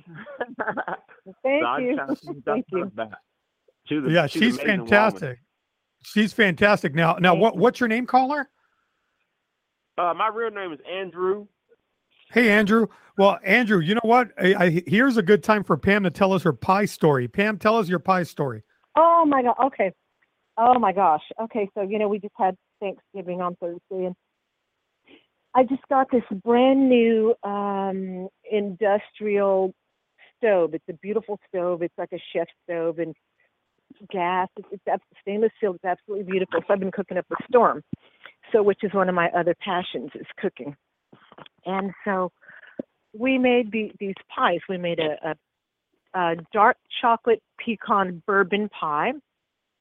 Thank you. She's fantastic. Woman. She's fantastic. Now, what's your name, caller? My real name is Andrew. Hey, Andrew. Well, Andrew, you know what? Here's a good time for Pam to tell us her pie story. Pam, tell us your pie story. Oh my God. Okay. Oh my gosh. Okay, so we just had Thanksgiving on Thursday, and I just got this brand new industrial stove. It's a beautiful stove. It's like a chef stove and gas. It's stainless steel. It's absolutely beautiful. So I've been cooking up a storm. So, which is one of my other passions, is cooking. And so we made these pies. We made a dark chocolate pecan bourbon pie.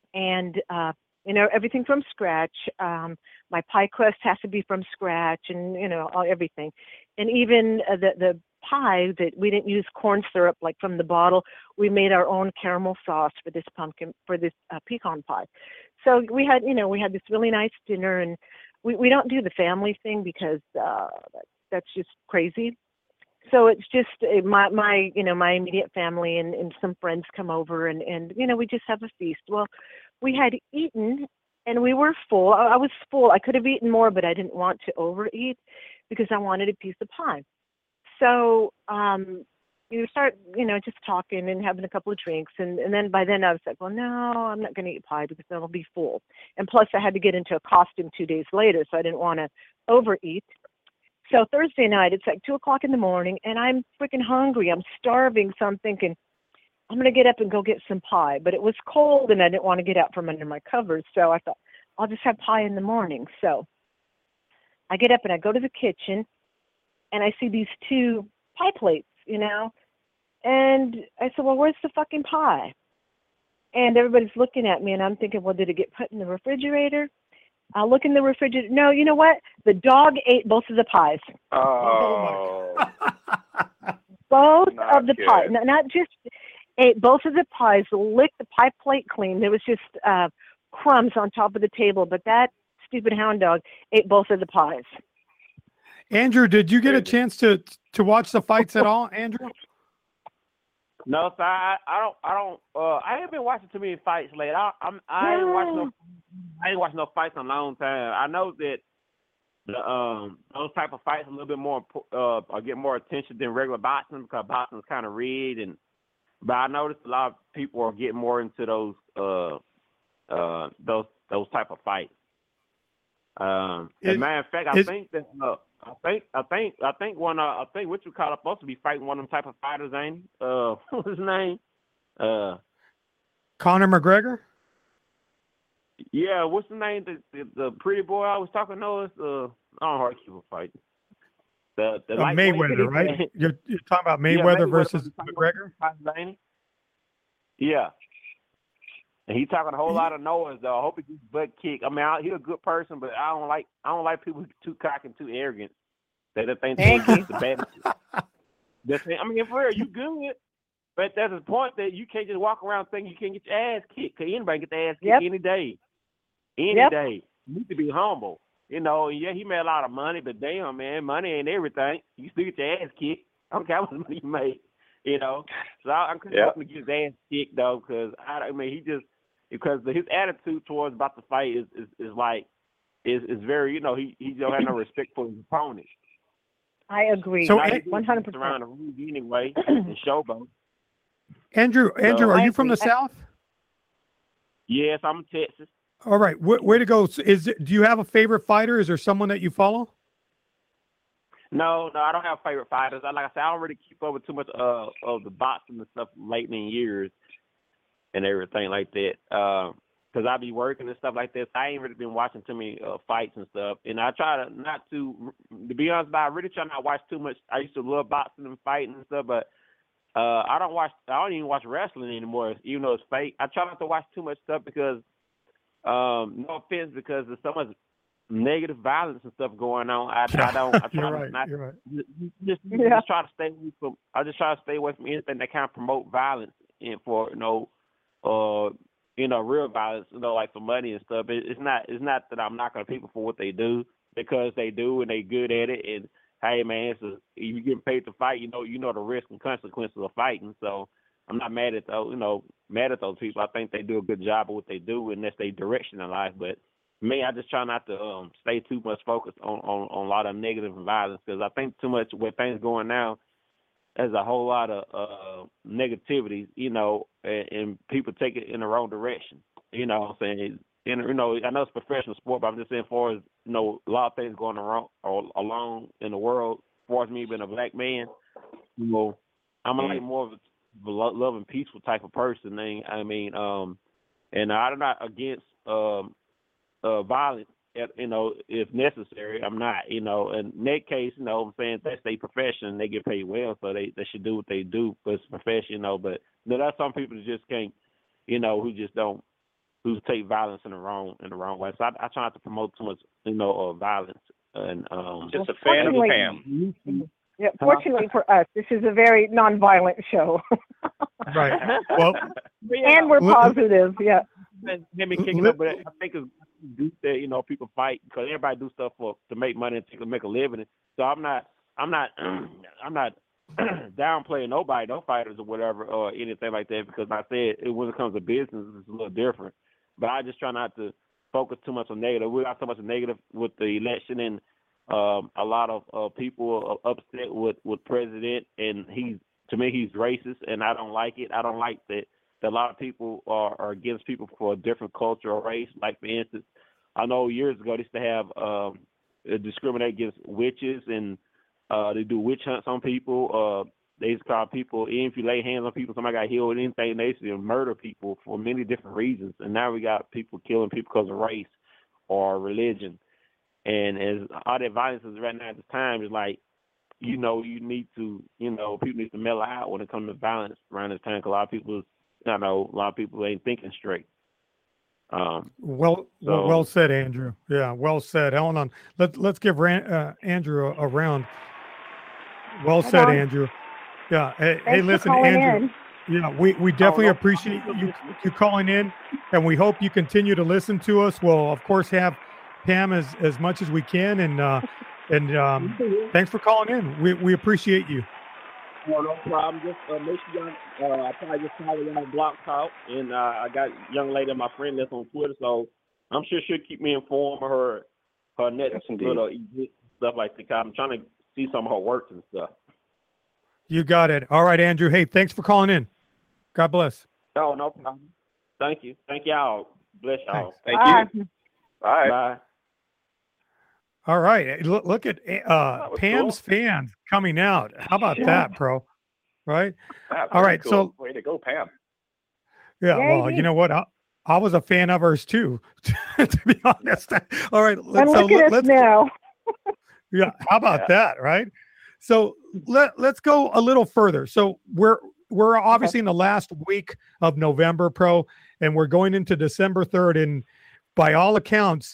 and everything from scratch. My pie crust has to be from scratch, and everything, and even the pie that we didn't use corn syrup like from the bottle. We made our own caramel sauce for this pecan pie. So we had this really nice dinner, and we don't do the family thing because that's just crazy. So it's just my immediate family and some friends come over, and we just have a feast. Well, we had eaten and we were full. I was full. I could have eaten more, but I didn't want to overeat because I wanted a piece of pie. So you start, just talking and having a couple of drinks. And then by then I was like, well, no, I'm not going to eat pie because then I'll be full. And plus I had to get into a costume 2 days later, so I didn't want to overeat. So Thursday night, it's like 2 o'clock in the morning, and I'm freaking hungry. I'm starving. So I'm thinking, I'm going to get up and go get some pie. But it was cold, and I didn't want to get out from under my covers. So I thought, I'll just have pie in the morning. So I get up and I go to the kitchen, and I see these 2 pie plates, And I said, well, where's the fucking pie? And everybody's looking at me, and I'm thinking, well, did it get put in the refrigerator? I'll look in the refrigerator. No, you know what? The dog ate both of the pies. Oh. Both Not of the good. pies. Not just ate both of the pies, licked the pie plate clean. There was just crumbs on top of the table, but that stupid hound dog ate both of the pies. Andrew, did you get a chance to watch the fights at all, Andrew? No, sir. I haven't been watching too many fights lately. I ain't watching no fights in a long time. I know that those type of fights are a little bit more get more attention than regular boxing because boxing is kind of rigged. But I noticed a lot of people are getting more into those type of fights. As a matter of fact, I think that what you call it supposed to be fighting one of them type of fighters, ain't he? What's his name? Conor McGregor? Yeah, what's the name? The pretty boy I was talking to is I don't know how to keep a fight. The Mayweather, right? You're talking about Mayweather versus McGregor? Yeah. And he's talking a whole lot of noise though. I hope he gets butt kicked. I mean, he's a good person, but I don't like people who are too cocky and too arrogant. They think they're the best. I mean, for real, you good. But there's a point that you can't just walk around thinking you can't get your ass kicked. Because anybody can get their ass kicked any day. Any day. You need to be humble. Yeah, he made a lot of money, but damn, man, money ain't everything. You still get your ass kicked. I don't care how much money you make. So I couldn't help him to get his ass kicked, though, because, because his attitude towards about the fight is very, he don't have no respect for his opponent. I agree. So 100%. Around the room anyway, and showboat. Andrew, are you from the South? Yes, I'm in Texas. All right, way to go. Do you have a favorite fighter? Is there someone that you follow? No, I don't have favorite fighters. Like I said, I don't really keep up with too much of the boxing and stuff lately in years and everything like that. Because I be working and stuff like this. I ain't really been watching too many fights and stuff. And I try to be honest about it, I really try not to watch too much. I used to love boxing and fighting and stuff, but I don't even watch wrestling anymore, even though it's fake. I try not to watch too much stuff because, no offense, because there's so much negative violence and stuff going on. I try to stay away from. I just try to stay away from anything that kind of promote violence and for real violence, like for money and stuff. It's not that I'm knocking people for what they do, because they do and they good at it. And hey, man, you getting paid to fight, you know the risk and consequences of fighting. So I'm not mad at those people. I think they do a good job of what they do, and that's their direction in life. But me, I just try not to stay too much focused on a lot of negative and violence, because I think too much with things going now, there's a whole lot of negativity, and people take it in the wrong direction. You know what I'm saying? And, I know it's professional sport, but I'm just saying, as far as, a lot of things going along in the world, as far as me being a black man, I'm like more of a love and peaceful type of person. And I'm not against violence, if necessary. I'm not, in that case, I'm saying that's their profession. They get paid well, so they should do what they do for it's profession, but there's some people that just can't, who just don't take violence in the wrong way. So I try not to promote too much, violence. And just a fan of Pam. Yeah, fortunately for us, this is a very nonviolent show. Right. Well, and we're positive. Yeah. Let me kick it up, but I think it's good that people fight because everybody do stuff to make money and to make a living. So I'm not downplaying nobody, no fighters or whatever or anything like that, because like I said, when it comes to business, it's a little different. But I just try not to focus too much on negative. We got so much negative with the election, and a lot of people are upset with president, and to me he's racist, and I don't like it. I don't like that a lot of people are against people for a different culture or race. Like, for instance, I know years ago they used to have discriminate against witches, and they do witch hunts on people. They used to call people, even if you lay hands on people, somebody got healed, anything, they used to murder people for many different reasons. And now we got people killing people because of race or religion. And as all that violence is right now at this time, is like, you need to, people need to mellow out when it comes to violence around this time, because a lot of people ain't thinking straight. Well said, Andrew. Yeah, well said. Hold on. Let's give Andrew a round. Well said, Andrew. Yeah. Hey, listen, Andrew. Yeah, we definitely appreciate you calling in, and we hope you continue to listen to us. We'll of course have Pam as much as we can, and thanks for calling in. We appreciate you. No problem. Just make sure y'all, I probably just follow y'all Block Talk, and I got a young lady, my friend, that's on Twitter, so I'm sure she'll keep me informed of her next little stuff like that. I'm trying to see some of her work and stuff. You got it. All right, Andrew. Hey, thanks for calling in. God bless. Oh, no problem. Thank you. Thank y'all. Bless y'all. Thank you. Bye. Bye. All right. Look at Pam's fans coming out. How about that, bro? Right? All right. Cool. So, way to go, Pam. Yeah. Well, you know what? I was a fan of hers too, to be honest. All right. Let's now. Yeah. How about that? Right. So let's go a little further. So we're obviously in the last week of November, Pro, and we're going into December 3rd. And by all accounts,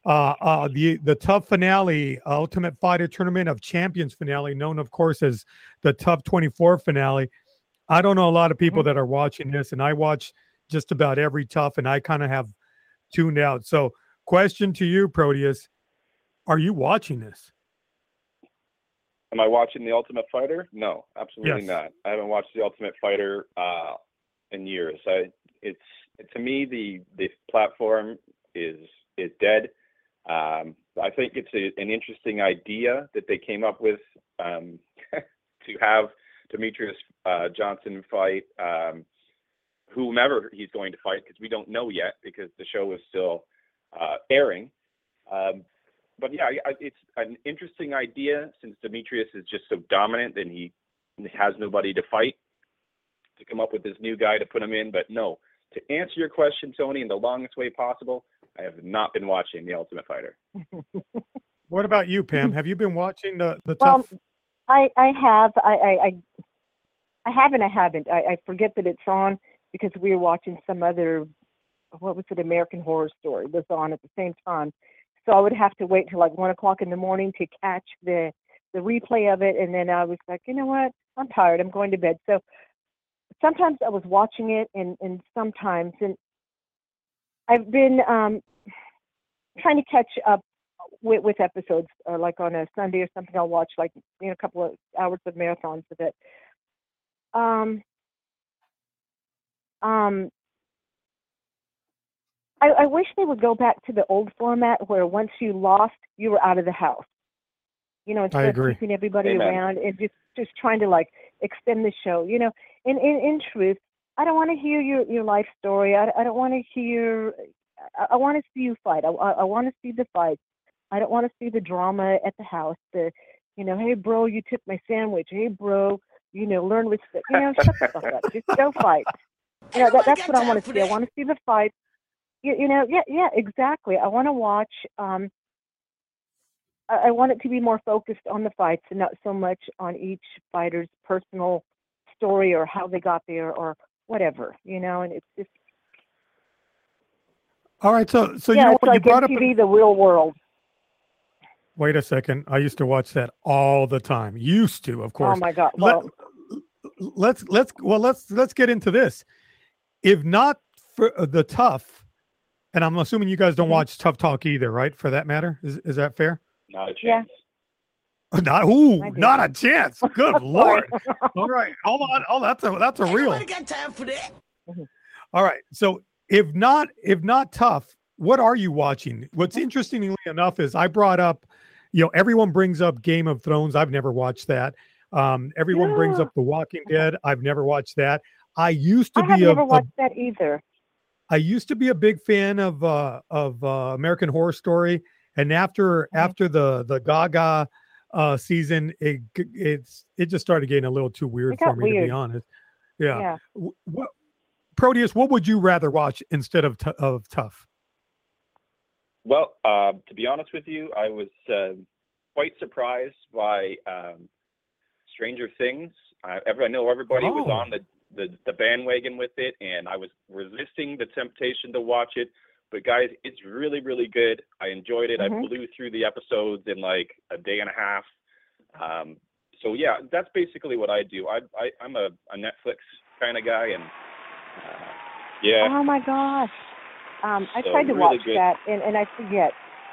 the TUF finale, Ultimate Fighter Tournament of Champions finale, known of course as the TUF 24 finale. I don't know a lot of people that are watching this, and I watch just about every TUF, and I kind of have tuned out. So question to you, Proteus, are you watching this? Am I watching The Ultimate Fighter? No, absolutely not. I haven't watched The Ultimate Fighter in years. To me, the platform is dead. I think it's an interesting idea that they came up with to have Demetrius Johnson fight whomever he's going to fight, because we don't know yet because the show is still airing. But yeah, it's an interesting idea since Demetrius is just so dominant and he has nobody to fight, to come up with this new guy to put him in. But no, to answer your question, Tony, in the longest way possible, I have not been watching The Ultimate Fighter. What about you, Pam? Have you been watching the well, TUF? I have. I haven't. I forget that it's on because we were watching some other, what was it, American Horror Story was on at the same time. So I would have to wait till like 1 o'clock in the morning to catch the replay of it. And then I was like, you know what? I'm tired. I'm going to bed. So sometimes I was watching it and sometimes, and I've been trying to catch up with episodes, like on a Sunday or something. I'll watch like a couple of hours of marathons of it. I wish they would go back to the old format where once you lost, you were out of the house. Instead of keeping everybody around and just trying to like extend the show. In truth, I don't want to hear your life story. I don't want to hear. I want to see you fight. I want to see the fight. I don't want to see the drama at the house. Hey bro, you took my sandwich. Hey bro, learn respect. Shut the fuck up. Just go fight. That's what I want to see. I want to see the fight. Yeah, exactly. I want to watch. I want it to be more focused on the fights and not so much on each fighter's personal story or how they got there or whatever. And it's just. All right, so yeah, you know it's what like you brought up. MTV, The Real World. Wait a second. I used to watch that all the time. Used to, of course. Oh my God! Well, Let's get into this. If not for the Tough, and I'm assuming you guys don't watch Tough Talk either, right? For that matter, is that fair? Not a chance. yeah. Not a chance. Good Lord. All right, hold on. Oh, that's a real. Nobody got time for that. All right. So if not Tough, what are you watching? What's interestingly enough is I brought up, everyone brings up Game of Thrones. I've never watched that. Everyone brings up The Walking Dead. I've never watched that. I have never watched that either. I used to be a big fan of American Horror Story, and after the Gaga season, it just started getting a little too weird for me, to be honest. Yeah. What, Proteus, what would you rather watch instead of Tough? Well, to be honest with you, I was quite surprised by Stranger Things. I know everybody was on the bandwagon with it, and I was resisting the temptation to watch it. But guys, it's really, really good. I enjoyed it. I blew through the episodes in like a day and a half. So yeah, that's basically what I do. I'm a Netflix kind of guy, and yeah. Oh my gosh. I So tried to really watch good. that, and I forget.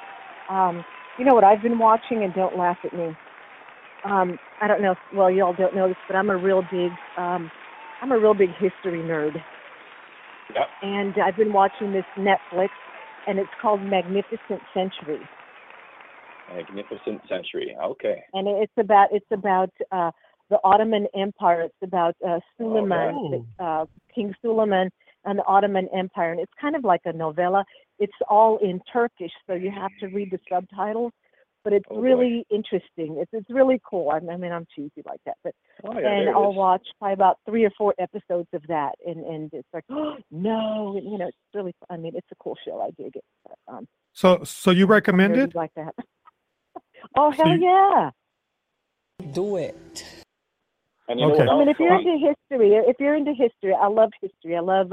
You know what I've been watching, and don't laugh at me. I don't know. Well, y'all don't know this, but I'm a real big history nerd. Yep. And I've been watching this Netflix, and it's called Magnificent Century. Magnificent Century. Okay. And it's about the Ottoman Empire. It's about Suleiman, King Suleiman, and the Ottoman Empire. And it's kind of like a novella. It's all in Turkish, so you have to read the subtitles. But it's really interesting. It's really cool. I mean, I'm cheesy like that, but I'll watch probably about 3 or 4 episodes of that, and it's like, oh no, and, it's really. I mean, it's a cool show. I dig it. But, so you recommend it? Like that? Oh hell yeah! Do it. And you know what I mean, else? if you're into history, I love history. I love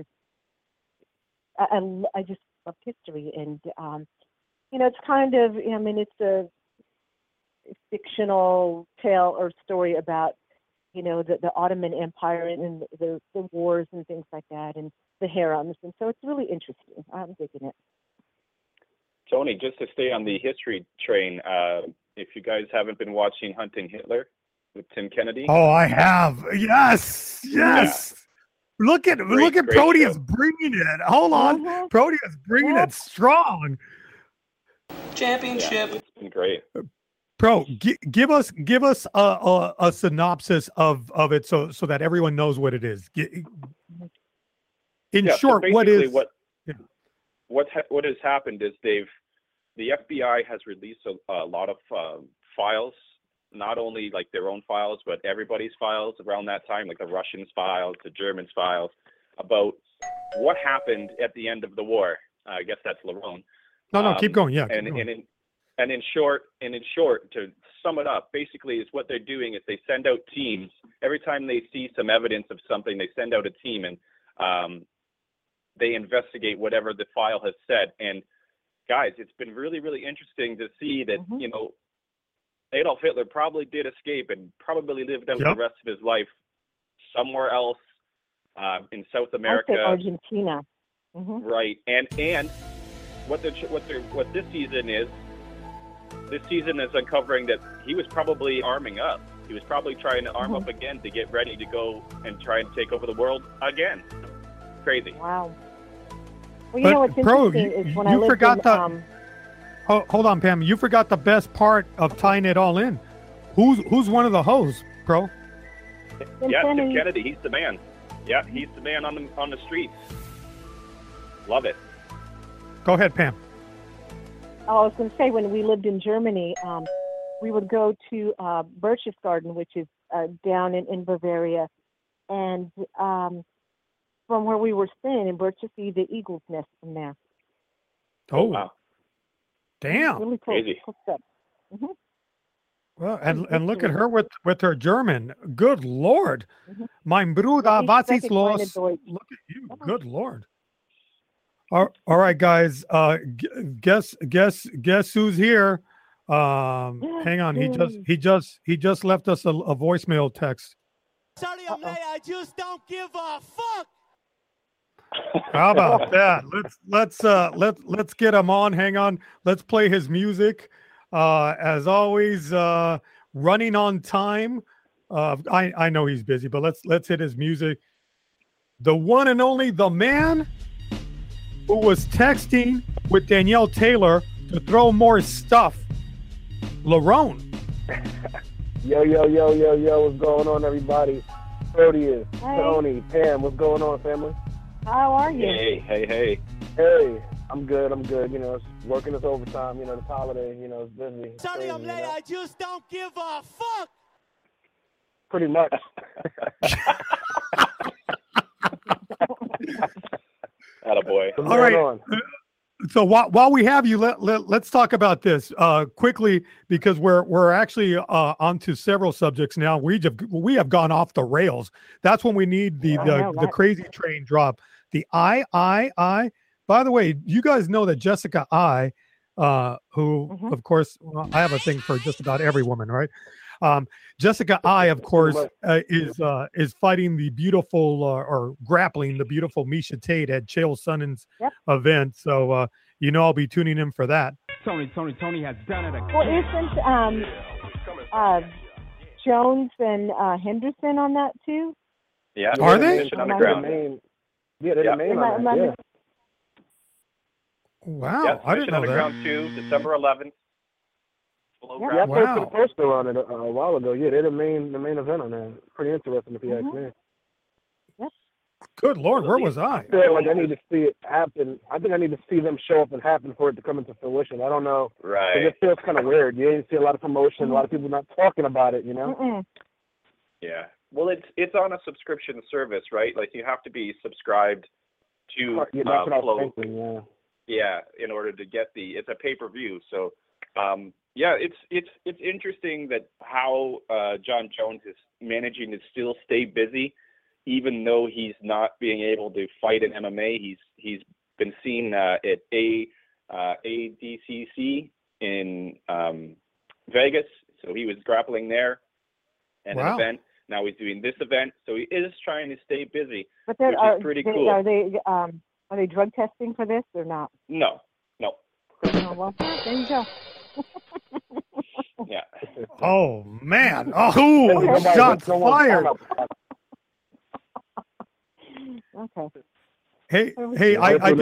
I just love history, and it's kind of, I mean, it's a fictional tale or story about, the Ottoman Empire and the wars and things like that, and the harems, and so it's really interesting. I'm digging it. Tony, just to stay on the history train, if you guys haven't been watching Hunting Hitler with Tim Kennedy. Oh, I have. Yes. Yeah. Look at Proteus bringing it. Hold on, Proteus bringing it strong. Championship. Yeah, it's been great. Pro, give us a synopsis of it so that everyone knows what it is. In short, so what is what has happened is the FBI has released a lot of files, not only like their own files, but everybody's files around that time, like the Russians' files, the Germans' files, about what happened at the end of the war. I guess that's Lerone. No, keep going. Yeah. And in short, to sum it up, basically is what they're doing is they send out teams. Every time they see some evidence of something, they send out a team, and they investigate whatever the file has said. And guys, it's been really, really interesting to see that, Adolf Hitler probably did escape and probably lived out the rest of his life somewhere else in South America. Argentina. Right. And what this season is uncovering that he was probably arming up. He was probably trying to arm up again to get ready to go and try and take over the world again. Crazy. Wow. Well, what's interesting is when I lived in... Hold on, Pam. You forgot the best part of tying it all in. Who's one of the hoes, Pro? Tim Kennedy. He's the man. Yeah, he's the man on the streets. Love it. Go ahead, Pam. I was going to say, when we lived in Germany, we would go to Berchtesgaden, which is down in Bavaria, and from where we were staying in Berchtesgaden, the eagles nest from there. Oh, wow. Damn. Really cool. Crazy. Cool stuff. Well, and look at her with her German. Good Lord. Mein Bruder, was ist los? Look at you. Good Lord. All right, guys. Guess who's here? Hang on. He just left us a voicemail text. Sorry I'm late. I just don't give a fuck. How about that? Let's get him on. Hang on. Let's play his music. As always, running on time. I know he's busy, but let's hit his music. The one and only the man who was texting with Danielle Taylor to throw more stuff. Larone. Yo, what's going on, everybody? Proteus, Tony, Pam, what's going on, family? How are you? Hey. Hey, I'm good. You know, it's working this overtime. You know, this holiday, you know, it's busy. Sorry I'm late. I just don't give a fuck. Pretty much. Attaboy. All right. So while we have you, let's talk about this quickly, because we're actually onto several subjects now. We have gone off the rails. That's when we need the crazy train drop. The I. By the way, you guys know that Jessica I, who of course I have a thing for just about every woman, right? Jessica I, of course, is fighting the beautiful or grappling the beautiful Misha Tate at Chael Sonnen's event. So I'll be tuning in for that. Tony has done it again. Well, isn't Jones and Henderson on that too? Yeah. Are they? Underground. Yeah, they're the main on that. Yeah. Wow. Yeah, I didn't know Underground that. 2, December 11th. Yeah, I posted a poster on it a while ago. Yeah, they're the main event on that. Pretty interesting if you ask me. Good Lord, where was I? I feel like I need to see it happen. I think I need to see them show up and happen for it to come into fruition. I don't know. Right. It feels kind of weird. You didn't see a lot of promotion, a lot of people not talking about it, you know? Mm-mm. Yeah. Well, it's on a subscription service, right? Like you have to be subscribed to Yeah, that's what I was Flow. thinking, yeah. Yeah, in order to get it's a pay-per-view. So, it's interesting that how John Jones is managing to still stay busy, even though he's not being able to fight in MMA. He's been seen at ADCC in Vegas, so he was grappling there, and an event. Now he's doing this event, so he is trying to stay busy, which is pretty cool. Are they drug testing for this or not? No. Oh, well, there you go. Yeah. Oh man! Oh, shots fired! Okay. Hey! I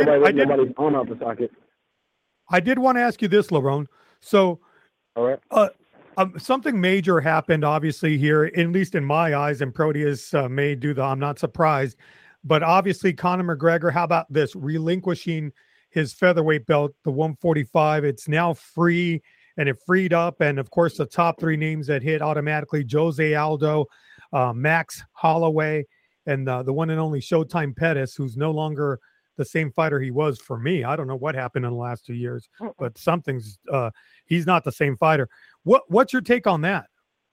did want to ask you this, Larone. So, all right. Something major happened, obviously here, at least in my eyes, and Proteus may do the. I'm not surprised, but obviously Conor McGregor. How about this? Relinquishing his featherweight belt, the 145. It's now free, and it freed up. And of course, the top three names that hit automatically: Jose Aldo, Max Holloway, and the one and only Showtime Pettis, who's no longer the same fighter he was for me. I don't know what happened in the last 2 years, but something's he's not the same fighter. What's your take on that?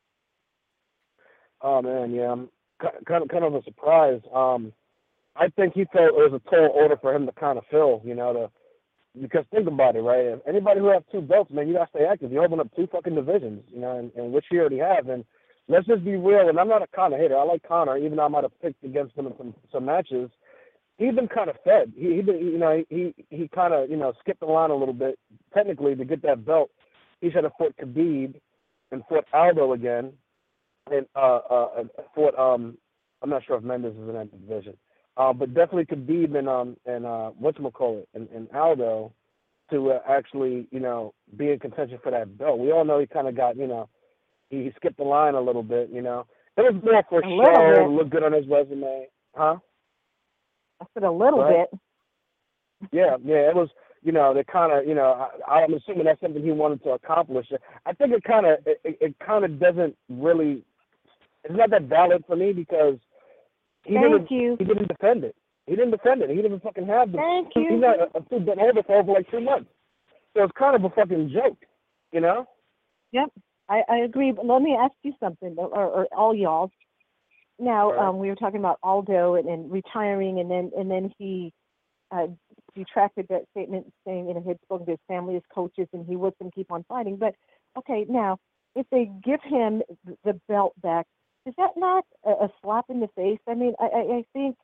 Oh man, yeah, I'm kind of a surprise. I think he felt it was a tall order for him to kind of fill, because think about it, right? If anybody who has two belts, man, you gotta stay active. You open up two fucking divisions, and which he already has. And let's just be real. And I'm not a Conor hater. I like Conor, even though I might have picked against him in some matches. He's been kind of fed. He kind of skipped the line a little bit. Technically, to get that belt, he should have fought Khabib and fought Aldo again, and fought I'm not sure if Mendes is in that division. But definitely Khabib and whatchamacallit and Aldo to actually, be in contention for that belt. We all know he kind of got, he skipped the line a little bit, It was more for show, look good on his resume. Huh? I said a little bit. Yeah, it was, they kind of, I'm assuming that's something he wanted to accomplish. I think it kind of doesn't really, it's not that valid for me because he didn't defend it. He didn't even fucking have the. Thank you. He's not a two-bit holder for over like 2 months. So it's kind of a fucking joke, Yep, I agree. But let me ask you something, or all y'all. Now, we were talking about Aldo and retiring, and then he retracted that statement, saying he had spoken to his family, his coaches, and he wants them to keep on fighting. But okay, now if they give him the belt back, is that not a slap in the face? I mean, I think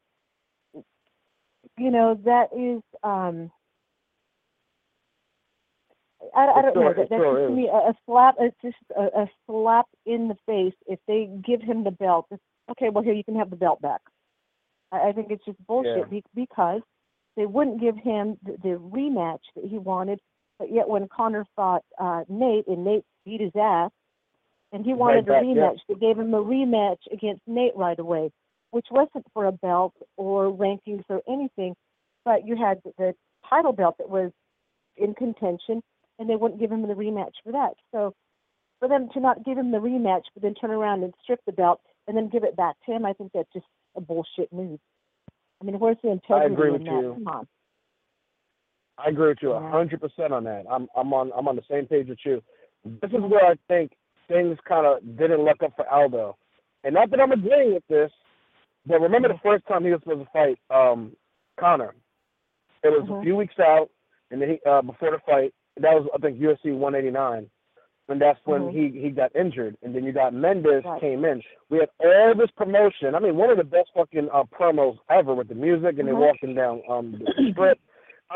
that is. I don't know. That's just to me a slap. It's just a slap in the face if they give him the belt. Okay, well here you can have the belt back. I think it's just bullshit because they wouldn't give him the rematch that he wanted. But yet when Conor fought Nate and Nate beat his ass, and he wanted a rematch, they gave him a rematch against Nate right away, which wasn't for a belt or rankings or anything. But you had the title belt that was in contention, and they wouldn't give him the rematch for that. So for them to not give him the rematch, but then turn around and strip the belt and then give it back to him, I think that's just a bullshit move. I mean, where's the integrity I agree with in that? you. Come on. I agree with you 100% on that. I'm on the same page with you. This is where I think things kind of didn't look up for Aldo. And not that I'm agreeing with this, but remember the first time he was supposed to fight Conor. It was a few weeks out, and then before the fight, that was, I think, UFC 189. And that's when he got injured. And then you got Mendes came in. We had all this promotion. I mean, one of the best fucking promos ever with the music and they walking down the strip. I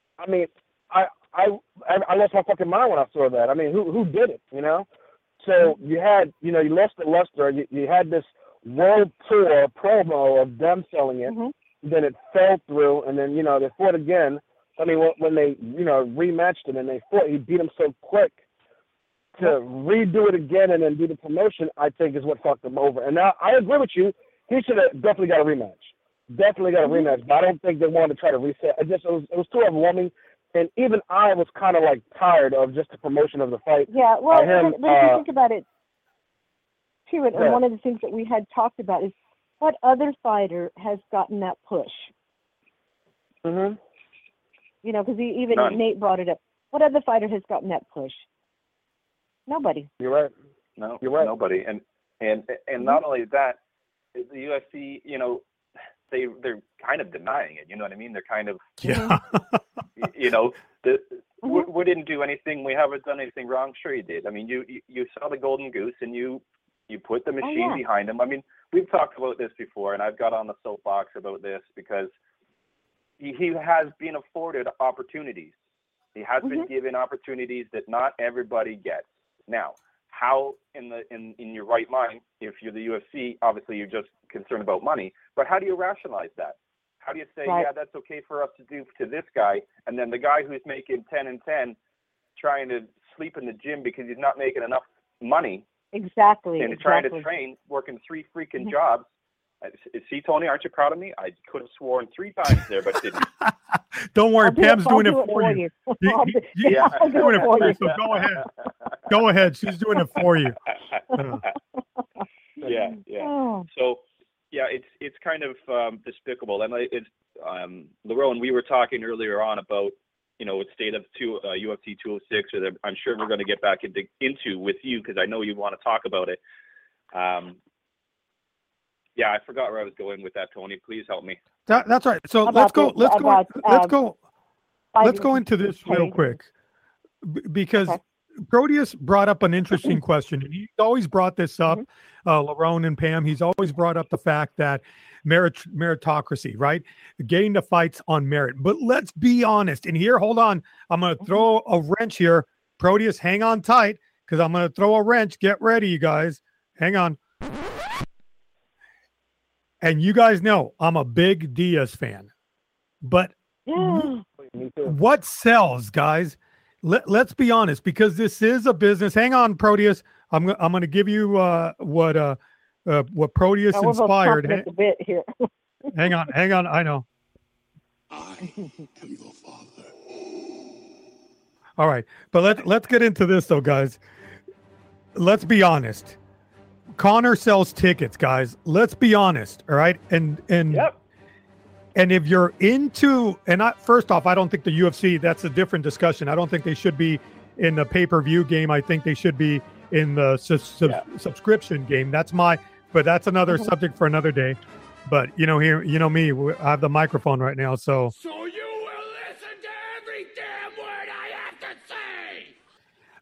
lost my fucking mind when I saw that. I mean, who did it, So you had, you lost to Lester. You had this world tour promo of them selling it. Then it fell through, and then, they fought again. I mean, when they, rematched him and they fought, he beat him so quick. To redo it again and then do the promotion, I think, is what fucked him over. And now, I agree with you. He should have definitely got a rematch. Definitely got a rematch. But I don't think they wanted to try to reset. It was too overwhelming. And even I was kind of, tired of just the promotion of the fight. Yeah, well, but if you think about it, too, and one of the things that we had talked about is what other fighter has gotten that push? Because even None. Nate brought it up. What other fighter has gotten that push? Nobody. You're right. No, you're right. Nobody. And not only that, the UFC, they're kind of denying it. You know what I mean? They're kind of, we didn't do anything. We haven't done anything wrong. Sure you did. I mean, you saw the Golden Goose and you put the machine behind him. I mean, we've talked about this before, and I've got on the soapbox about this because he has been afforded opportunities. He has been given opportunities that not everybody gets. Now, how in your right mind, if you're the UFC, obviously you're just concerned about money, but how do you rationalize that? How do you say, that's okay for us to do to this guy, and then the guy who's making 10 and 10 trying to sleep in the gym because he's not making enough money? Exactly. And trying to train, working 3 freaking jobs. See, Tony, aren't you proud of me? I could have sworn 3 times there, but didn't. Don't worry, Pam's doing it for you. Yeah, she's doing it for you. So go ahead. Go ahead. She's doing it for you. Yeah. So, it's kind of despicable. And it's Lerone, we were talking earlier on about state of UFC 206, or I'm sure we're going to get back into with you because I know you want to talk about it. I forgot where I was going with that, Tony. Please help me. That's right. So let's go into this real quick because Proteus brought up an interesting question. And he's always brought this up, Lerone and Pam. He's always brought up the fact that meritocracy, right? Getting the fights on merit. But let's be honest. And here, hold on. I'm going to throw a wrench here. Proteus, hang on tight because I'm going to throw a wrench. Get ready, you guys. Hang on. And you guys know I'm a big Diaz fan. But what sells, guys? Let's be honest, because this is a business. Hang on, Proteus. I'm going to give you what Proteus inspired. A bit here. hang on. I know. I am your father. All right, but let's get into this though, guys. Let's be honest. Conor sells tickets, guys. Let's be honest, all right? And if you're into, first off, I don't think the UFC, that's a different discussion. I don't think they should be in the pay-per-view game. I think they should be in the subscription game. But that's another subject for another day. But here, me, I have the microphone right now, so you will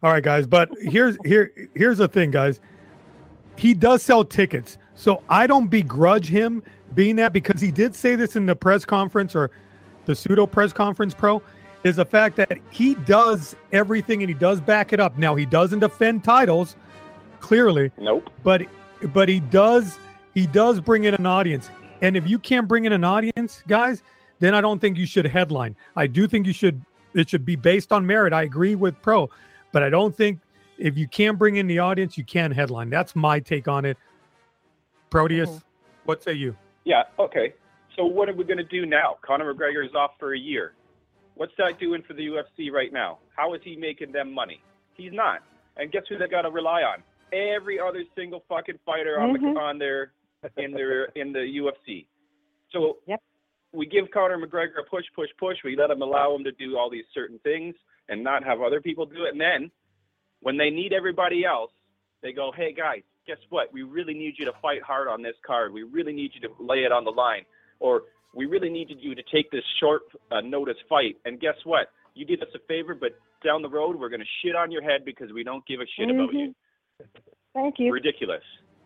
All right, guys. But here's the thing, guys. He does sell tickets, so I don't begrudge him being that, because he did say this in the press conference, or the pseudo press conference, Pro, is the fact that he does everything and he does back it up. Now, he doesn't defend titles, clearly. Nope. But he does bring in an audience. And if you can't bring in an audience, guys, then I don't think you should headline. I do think it should be based on merit. I agree with Pro, but I don't think if you can't bring in the audience, you can headline. That's my take on it. Proteus, what say you? Yeah, okay. So what are we going to do now? Conor McGregor is off for a year. What's that doing for the UFC right now? How is he making them money? He's not. And guess who they got to rely on? Every other single fucking fighter on their in the UFC. So we give Conor McGregor a push. We let him allow him to do all these certain things and not have other people do it. And then when they need everybody else, they go, hey, guys, guess what? We really need you to fight hard on this card. We really need you to lay it on the line. Or we really need you to take this short notice fight. And guess what? You did us a favor, but down the road, we're going to shit on your head because we don't give a shit about you. Thank you. Ridiculous.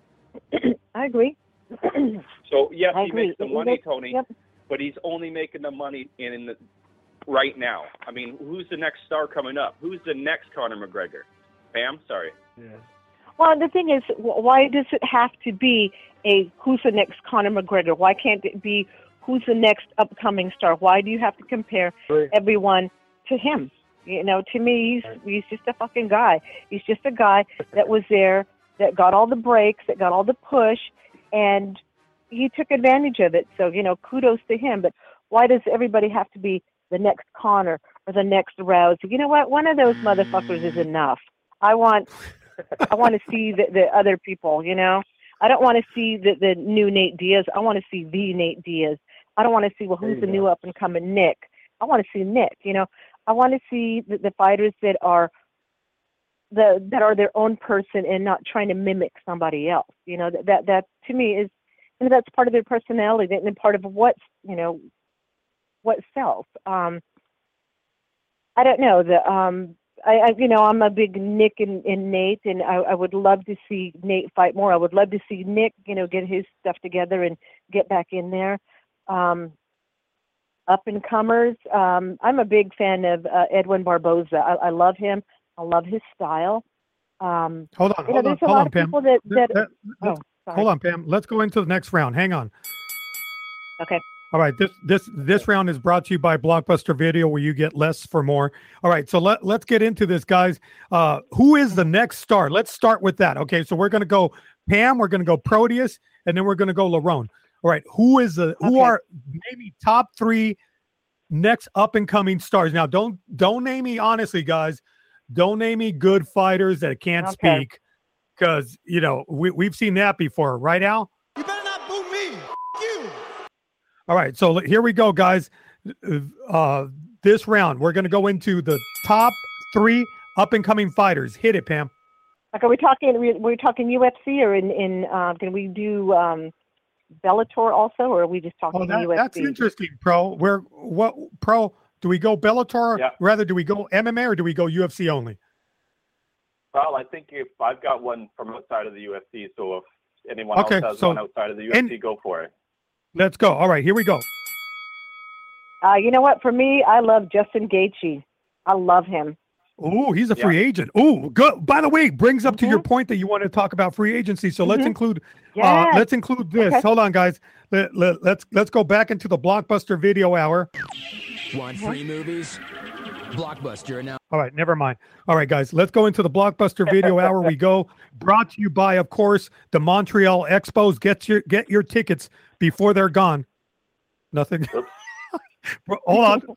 I agree. So, yes, he makes the money, Tony, but he's only making the money in right now. I mean, who's the next star coming up? Who's the next Conor McGregor? Pam? Sorry. Yeah. Well, the thing is, why does it have to be who's the next Conor McGregor? Why can't it be who's the next upcoming star? Why do you have to compare everyone to him? You know, to me, he's just a fucking guy. He's just a guy that was there, that got all the breaks, that got all the push, and he took advantage of it. So, you know, kudos to him. But why does everybody have to be the next Conor or the next Rousey? You know what? One of those motherfuckers is enough. I want to see the other people, you know. I don't want to see the new Nate Diaz. I want to see the Nate Diaz. I don't want to see, well, who's the new up-and-coming Nick. I want to see Nick, you know. I want to see the fighters that are their own person and not trying to mimic somebody else. You know, that to me is, you know, that's part of their personality and part of what sells. I don't know. I'm a big Nick and Nate, and I would love to see Nate fight more. I would love to see Nick, you know, get his stuff together and get back in there. Up and comers. I'm a big fan of Edwin Barboza. I love him. I love his style. Hold on, Pam. Hold on, Pam. Let's go into the next round. Hang on. Okay. All right. This round is brought to you by Blockbuster Video, where you get less for more. All right. So let's get into this, guys. Who is the next star? Let's start with that. Okay. So we're going to go Pam. We're going to go Proteus, and then we're going to go Lerone. All right. Who are maybe top 3 next up and coming stars? Now, don't name me, honestly, guys. Don't name me good fighters that can't speak, because, you know, we've seen that before, right, Al? You better not boo me. You. All right, so here we go, guys. This round, we're going to go into the top 3 up and coming fighters. Hit it, Pam. Like, are we talking? We're talking UFC, or can we do Bellator also, or are we just talking UFC? That's interesting, Pro. Pro? Do we go Bellator? Yeah. Rather, do we go MMA, or do we go UFC only? Well, I think if I've got one from outside of the UFC, so if anyone else has one outside of the UFC, go for it. Let's go. All right, here we go. You know what? For me, I love Justin Gaethje. I love him. Oh, he's a free agent. Oh, good. By the way, brings up to your point that you want to talk about free agency. So let's include this. Okay. Hold on, guys. Let's go back into the Blockbuster Video Hour. Want free movies? Blockbuster now. All right, never mind. All right, guys, let's go into the Blockbuster Video Hour. We go. Brought to you by, of course, the Montreal Expos. Get your tickets before they're gone. Nothing. Hold on.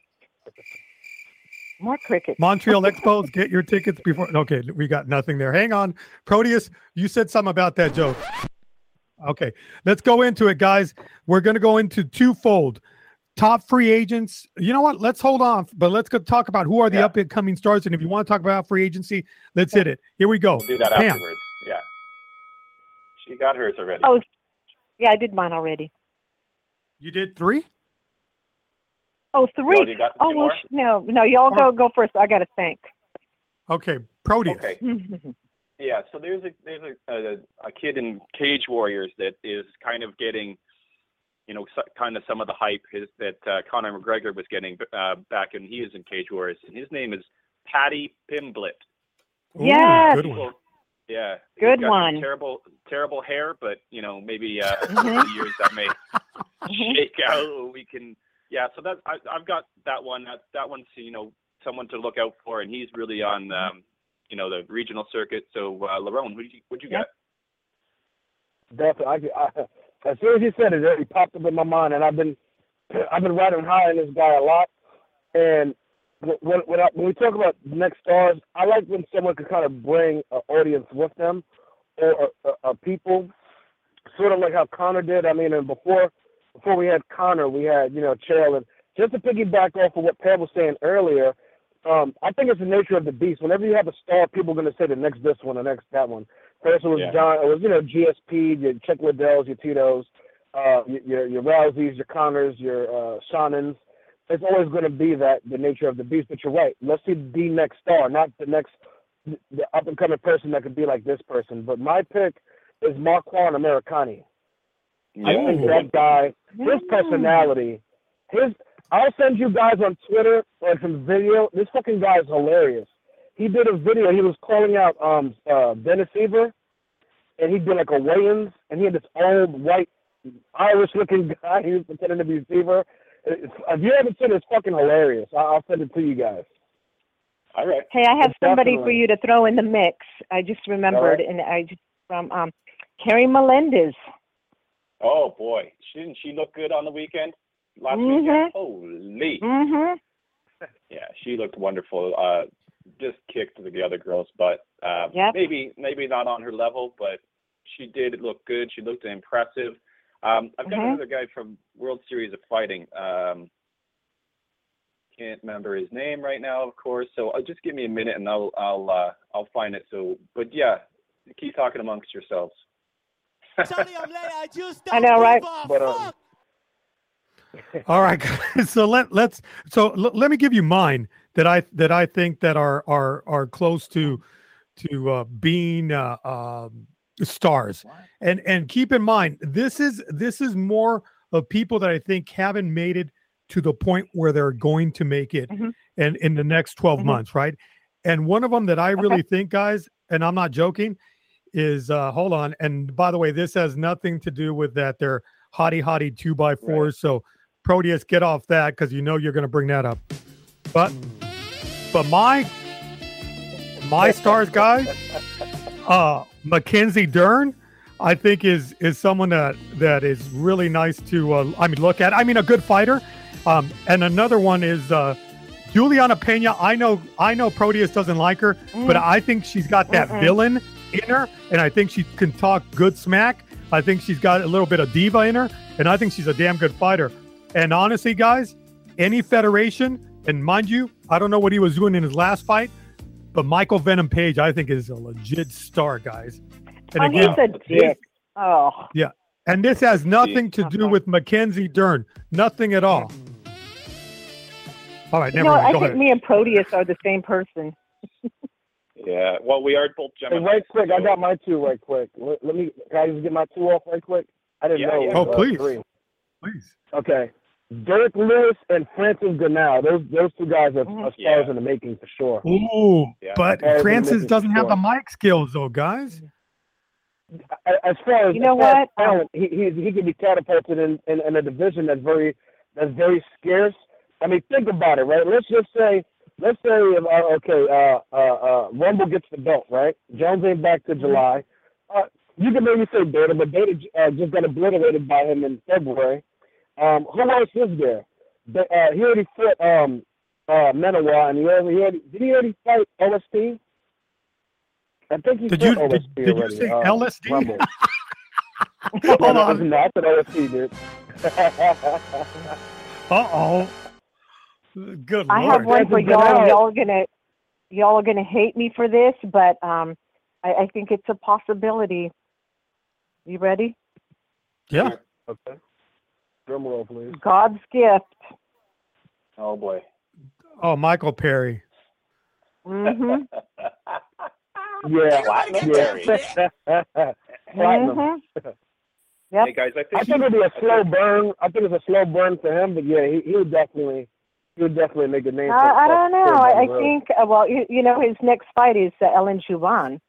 More cricket. Montreal Expos, get your tickets before. Okay, we got nothing there. Hang on. Proteus, you said something about that joke. Okay, let's go into it, guys. We're going to go into twofold. Top free agents. You know what? Let's hold on, but let's go talk about who are the up-and-coming stars. And if you want to talk about free agency, let's hit it. Here we go. We'll do that Pam. afterwards. Yeah. She got hers already. Oh, yeah, I did mine already. You did 3? Oh, 3. No, No, y'all go first. I got to think. Okay, Proteus. Okay. Yeah, so there's a kid in Cage Warriors that is kind of getting, kind of some of the hype that Conor McGregor was getting back when he was in Cage Warriors, and his name is Paddy Pimblett. Yes. Good one. Yeah. Good He's got one. Terrible hair, but maybe over the years that may shake out. We can. Yeah. So that I've got that one. That one's someone to look out for, and he's really on the regional circuit. So Lerone, what'd you get? Definitely. As soon as you said it, it popped up in my mind, and I've been riding high on this guy a lot. And when we talk about next stars, I like when someone can kind of bring an audience with them, or people, sort of like how Conor did. I mean, and before we had Conor, we had Chael. And just to piggyback off of what Pam was saying earlier, I think it's the nature of the beast. Whenever you have a star, people are going to say the next this one, the next that one. First it was John. It was GSP, your Chuck Liddells, your Tito's, your Rouseys, your Connors, your Shannons. It's always going to be the nature of the beast. But you're right. Let's see the next star, not the up and coming person that could be like this person. But my pick is Marquand Americani. I think that guy, his personality, I'll send you guys on Twitter some video. This fucking guy is hilarious. He did a video. He was calling out Dennis Seaver, and he did like a weigh-ins, and he had this old white Irish-looking guy. He was pretending to be Seaver. If you haven't seen it, it's fucking hilarious. I'll send it to you guys. All right. Hey, I have somebody for you to throw in the mix. I just remembered, and from Carrie Melendez. Oh boy, didn't she look good on the weekend? Last weekend? Holy. Mm-hmm. Yeah, she looked wonderful. Just kicked the other girls' butt. Maybe not on her level, but she did look good. She looked impressive. I've got another guy from World Series of Fighting. Can't remember his name right now, of course. So just give me a minute, and I'll find it. So, but yeah, keep talking amongst yourselves. I know, right? But, all right, guys. So let me give you mine that I think that are close to being stars. And keep in mind, this is more of people that I think haven't made it to the point where they're going to make it and in the next 12 months, right? And one of them that I really think, guys, and I'm not joking, is hold on. And by the way, this has nothing to do with that. They're hottie 2x4s. Right. So Proteus, get off that because you're going to bring that up. But my stars, guys, Mackenzie Dern, I think is someone that is really nice to look at. I mean, a good fighter. And another one is Juliana Pena. I know Proteus doesn't like her, but I think she's got that villain in her, and I think she can talk good smack. I think she's got a little bit of diva in her, and I think she's a damn good fighter. And honestly, guys, any federation, and mind you, I don't know what he was doing in his last fight, but Michael Venom Page, I think, is a legit star, guys. And again, he's a dick. Yeah. And this has nothing to do with Mackenzie Dern. Nothing at all. All right, never mind. Go I think me and Proteus are the same person. Yeah, well, we are both Gemini. Hey, right quick, I got my two right quick. Let me, can I just get my two off right quick? I didn't know. Oh, please. Three. Please. Okay. Derek Lewis and Francis Ganal. Those two guys are stars in the making for sure. Ooh, but Francis doesn't have the mic skills, though, guys. As far as what? Talent, he can be catapulted in a division that's very scarce. I mean, think about it, right? Let's say Rumble gets the belt, right? Jones ain't back to July. You can maybe say Beta, but Beta just got obliterated by him in February. Who else is there? He already fought Menowa, and did he already fight LSD? I think he did fought you LSD did already. you say LSD? Rumble. Hold on. No, I said LSD, dude. Uh-oh. Good Lord. I have one for y'all. Y'all are gonna hate me for this, but I think it's a possibility. You ready? Yeah. Okay. Drum roll, please. God's gift. Oh boy. Oh, Michael Perry. Mm-hmm. Yeah. Platinum Yeah. Platinum. Mm-hmm. Yep. Hey guys, I think it'll be a slow burn. I think it's a slow burn for him, but yeah, he would definitely make a name. I don't know. I think his next fight is Ellen Juvan.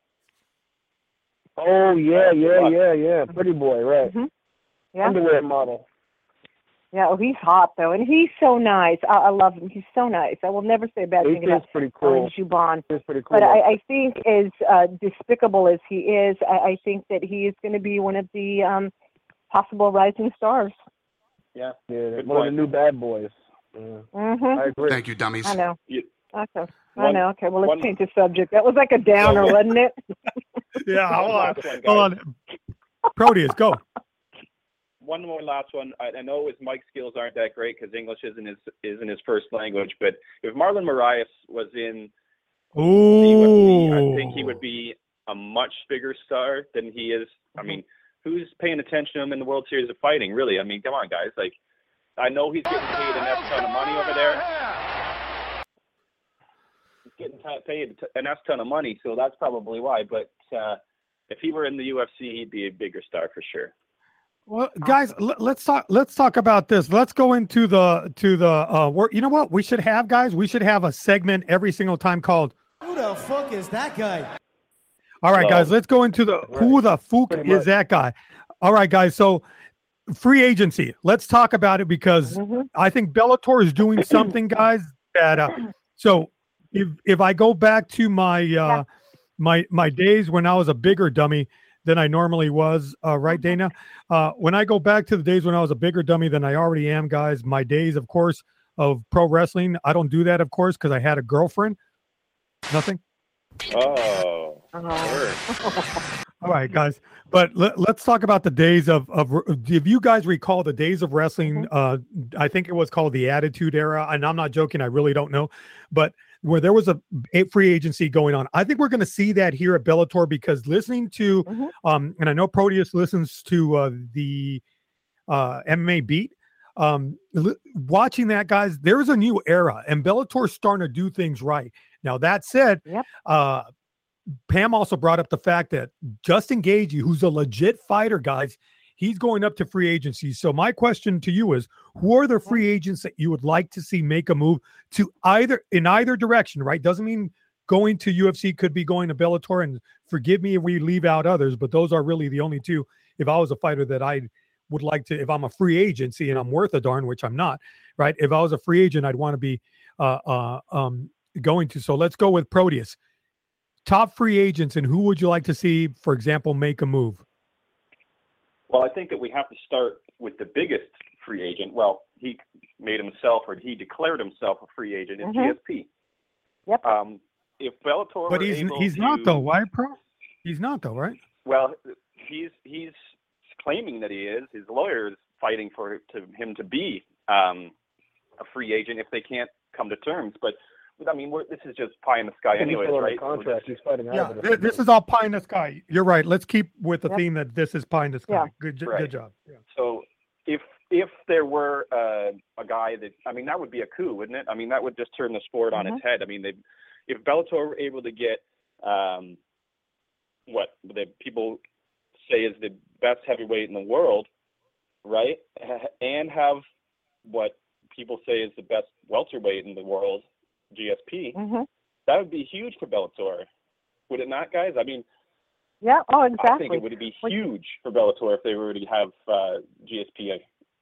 Oh yeah. Pretty boy, right? Mm-hmm. Yeah. Underwear model. Yeah, he's hot though, and he's so nice. I love him. He's so nice. I will never say a bad thing about pretty cool. Ellen Juvan. He's pretty cool. But I think, as despicable as he is, I think that he is going to be one of the possible rising stars. Yeah, one of the new bad boys. Yeah. Mm-hmm. I agree. Thank you, dummies. I know. Okay. I know. Okay, well, let's change the subject. That was like a downer, wasn't it? Yeah, hold on. Proteus, go. One more last one. I know his mic skills aren't that great because English isn't his first language, but if Marlon Moraes was in the UFC, I think he would be a much bigger star than he is. I mean, who's paying attention to him in the World Series of Fighting, really? I mean, come on, guys. Like, I know he's getting paid an ton of money over there. He's getting paid an ton of money, so that's probably why. But if he were in the UFC, he'd be a bigger star for sure. Well, guys, let's talk about this. Let's go into the work. You know what we should have, guys? We should have a segment every single time called Who the fuck is that guy? All right, guys, let's go into the who the fuck is that guy? All right, guys. So free agency. Let's talk about it because I think Bellator is doing something, guys, that so if I go back to my my days when I was a bigger dummy than I normally was, right, Dana? When I go back to the days when I was a bigger dummy than I already am, guys, my days, of course, of pro wrestling, I don't do that, of course, because I had a girlfriend. Nothing. Oh. All right, guys. But let's talk about the days of if you guys recall the days of wrestling, I think it was called the Attitude Era. And I'm not joking. I really don't know. But where there was a free agency going on. I think we're going to see that here at Bellator because listening to, and I know Proteus listens to the MMA Beat. Watching that, guys, there's a new era and Bellator's starting to do things right. Now, that said, Pam also brought up the fact that Justin Gaethje, who's a legit fighter, guys, he's going up to free agency. So my question to you is, who are the free agents that you would like to see make a move to in either direction, right? Doesn't mean going to UFC, could be going to Bellator, and forgive me if we leave out others, but those are really the only two. If I was a fighter that I would like to, if I'm a free agency and I'm worth a darn, which I'm not, right? If I was a free agent, I'd want to be going to. So let's go with Proteus. Top free agents, and who would you like to see, for example, make a move? Well, I think that we have to start with the biggest free agent. Well, he made himself, or he declared himself a free agent in GSP. Yep. If Bellator, but he's not though. Why, Pro? He's not though, right? Well, he's claiming that he is. His lawyer is fighting for him to be a free agent if they can't come to terms. But I mean, this is just pie in the sky, anyways, right? Contract. He's fighting this is all pie in the sky. You're right. Let's keep with the theme that this is pie in the sky. Yeah. Good job. Yeah. So if there were a guy that, I mean, that would be a coup, wouldn't it? I mean, that would just turn the sport on its head. I mean, if Bellator were able to get what the people say is the best heavyweight in the world, right, and have what people say is the best welterweight in the world, GSP, that would be huge for Bellator, would it not, guys? I mean, yeah, oh, exactly. I think it would be huge for Bellator if they were to have GSP.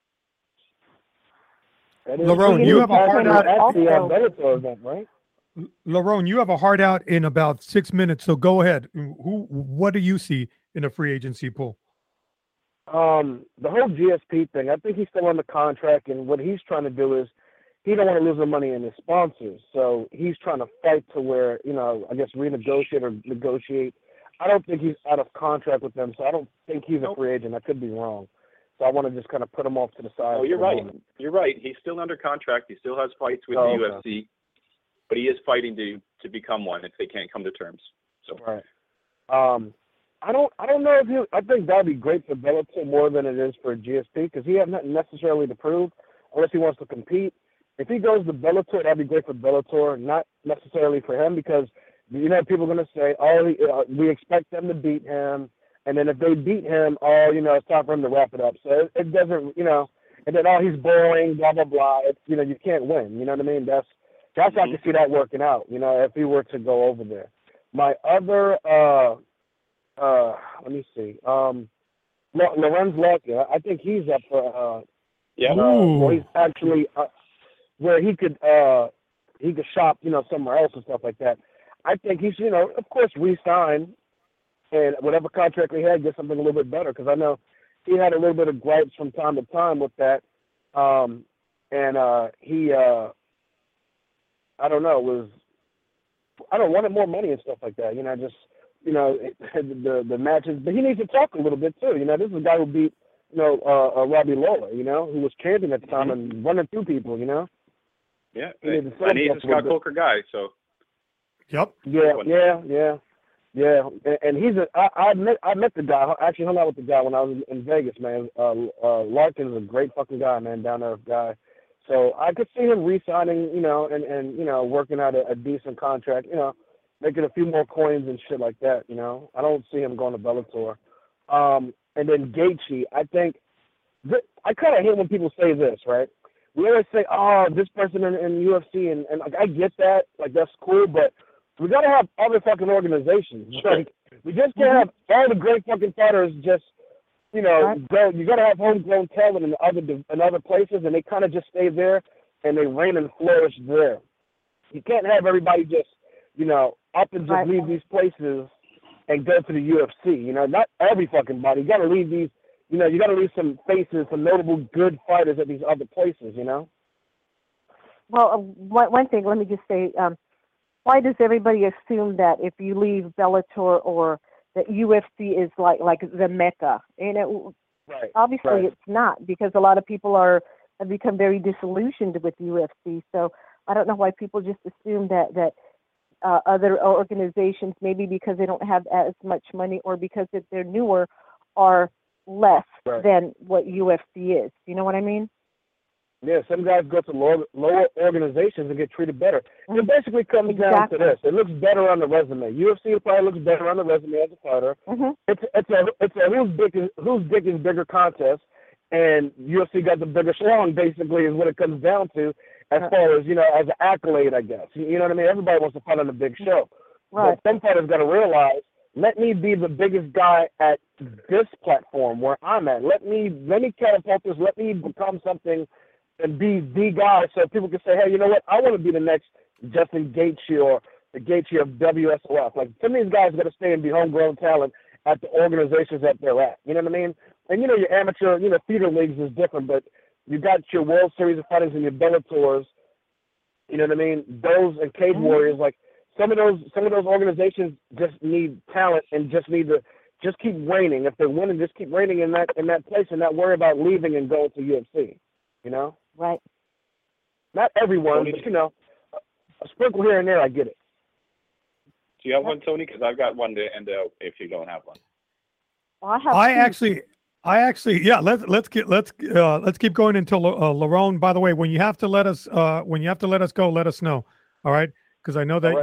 Lerone, you have a hard out at the Bellator event, right? Lerone, you have a hard out in about 6 minutes, so go ahead. What do you see in a free agency pool? The whole GSP thing, I think he's still on the contract, and what he's trying to do is he don't want to lose the money in his sponsors, so he's trying to fight to where, I guess renegotiate or negotiate. I don't think he's out of contract with them, so I don't think he's a free agent. I could be wrong. So I want to just kind of put him off to the side. Oh, you're right. You're right. He's still under contract. He still has fights with the UFC, but he is fighting to become one if they can't come to terms. So right. I don't know if I think that'd be great for Bellator more than it is for GSP because he has nothing necessarily to prove unless he wants to compete. If he goes to Bellator, that'd be great for Bellator. Not necessarily for him because people are going to say, we expect them to beat him, and then if they beat him, it's time for him to wrap it up. So it doesn't, and then he's boring, blah blah blah. It's you can't win. You know what I mean? That's I can see that working out. If he were to go over there. My other let me see. Lorenz Larkin, I think he's up for where he's actually where he could shop, somewhere else and stuff like that. I think he should, of course, re-sign and whatever contract he had, get something a little bit better because I know he had a little bit of gripes from time to time with that. He I don't know, wanted more money and stuff like that. The matches, but he needs to talk a little bit too. This is a guy who beat, Robbie Lawler, who was champion at the time and running through people, Yeah, and he's a Scott Coker guy, so. Yep. Yeah. And he's I met the guy. I actually hung out with the guy when I was in Vegas, man. Larkin is a great fucking guy, man, down there guy. So I could see him re-signing, and working out a decent contract, making a few more coins and shit like that, I don't see him going to Bellator. And then Gaethje, I think, I kind of hate when people say this, right? We always say, this person in UFC, and like, I get that, like, that's cool, but we got to have other fucking organizations. Like, we just can't have all the great fucking fighters just, go. You got to have homegrown talent in other places, and they kind of just stay there, and they reign and flourish there. You can't have everybody just, up and just leave these places and go to the UFC. Not every fucking body. You got to leave these. You got to leave some faces, some notable good fighters at these other places. Well, one thing. Let me just say. Why does everybody assume that if you leave Bellator or that UFC is like the Mecca? Obviously it's not, because a lot of people have become very disillusioned with UFC. So I don't know why people just assume that other organizations, maybe because they don't have as much money or because if they're newer, are less than what UFC is. You know what I mean? Yeah, some guys go to lower organizations and get treated better. It basically comes down to this. It looks better on the resume. UFC probably looks better on the resume as a fighter. It's a whose dick is bigger contest, and UFC got the bigger schlong, basically, is what it comes down to as far as, as an accolade, I guess. You know what I mean? Everybody wants to fight on a big show. But some fighters got to realize, let me be the biggest guy at this platform where I'm at. Let me catapult this. Let me become something and be the guy, so people can say, hey, you know what? I want to be the next Justin Gaethje or the Gaethje of WSOF. Like, some of these guys got to stay and be homegrown talent at the organizations that they're at. You know what I mean? And, your amateur, theater leagues is different, but you got your World Series of Fighters and your Bellators. You know what I mean? Those and Cage Warriors, like, some of those organizations just need talent and just need to just keep reigning. If they're winning, just keep reigning in that place and not worry about leaving and going to UFC. Right. Not everyone, but a sprinkle here and there, I get it. Do you have one, Tony? Because I've got one to end out if you don't have one. Well, I actually, yeah. Let's keep going until Lerone. By the way, when you have to let us go, let us know. All right, because I know that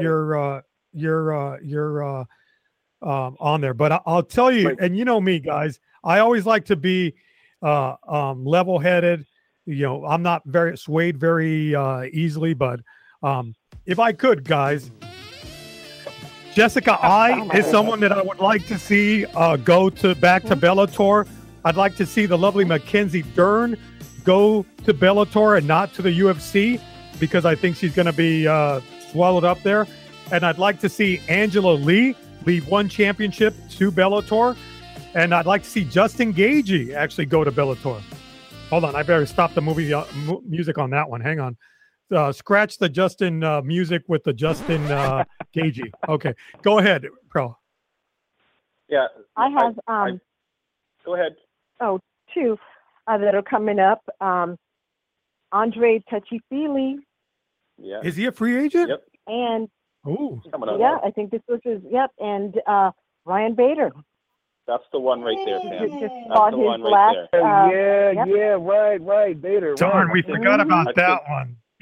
you're on there. But I'll tell you, and you know me, guys, I always like to be level-headed. I'm not very swayed very easily, but if I could, guys, Jessica Eye is someone that I would like to see go back to Bellator. I'd like to see the lovely Mackenzie Dern go to Bellator and not to the UFC, because I think she's going to be swallowed up there. And I'd like to see Angela Lee leave one championship to Bellator. And I'd like to see Justin Gaethje actually go to Bellator. Hold on, I better stop the movie music on that one. Hang on. Scratch the Justin music with the Justin Gaethje. Okay, go ahead, Pro. Yeah. I have... go ahead. Oh, two that are coming up. Andre Touchy-Feely. Yeah. Is he a free agent? Yep. And yeah, I think this was his. Yep, and Ryan Bader. That's the one right there, Pam. Just That's the one right there. Yeah, right, Bader. Darn, we forgot about that one.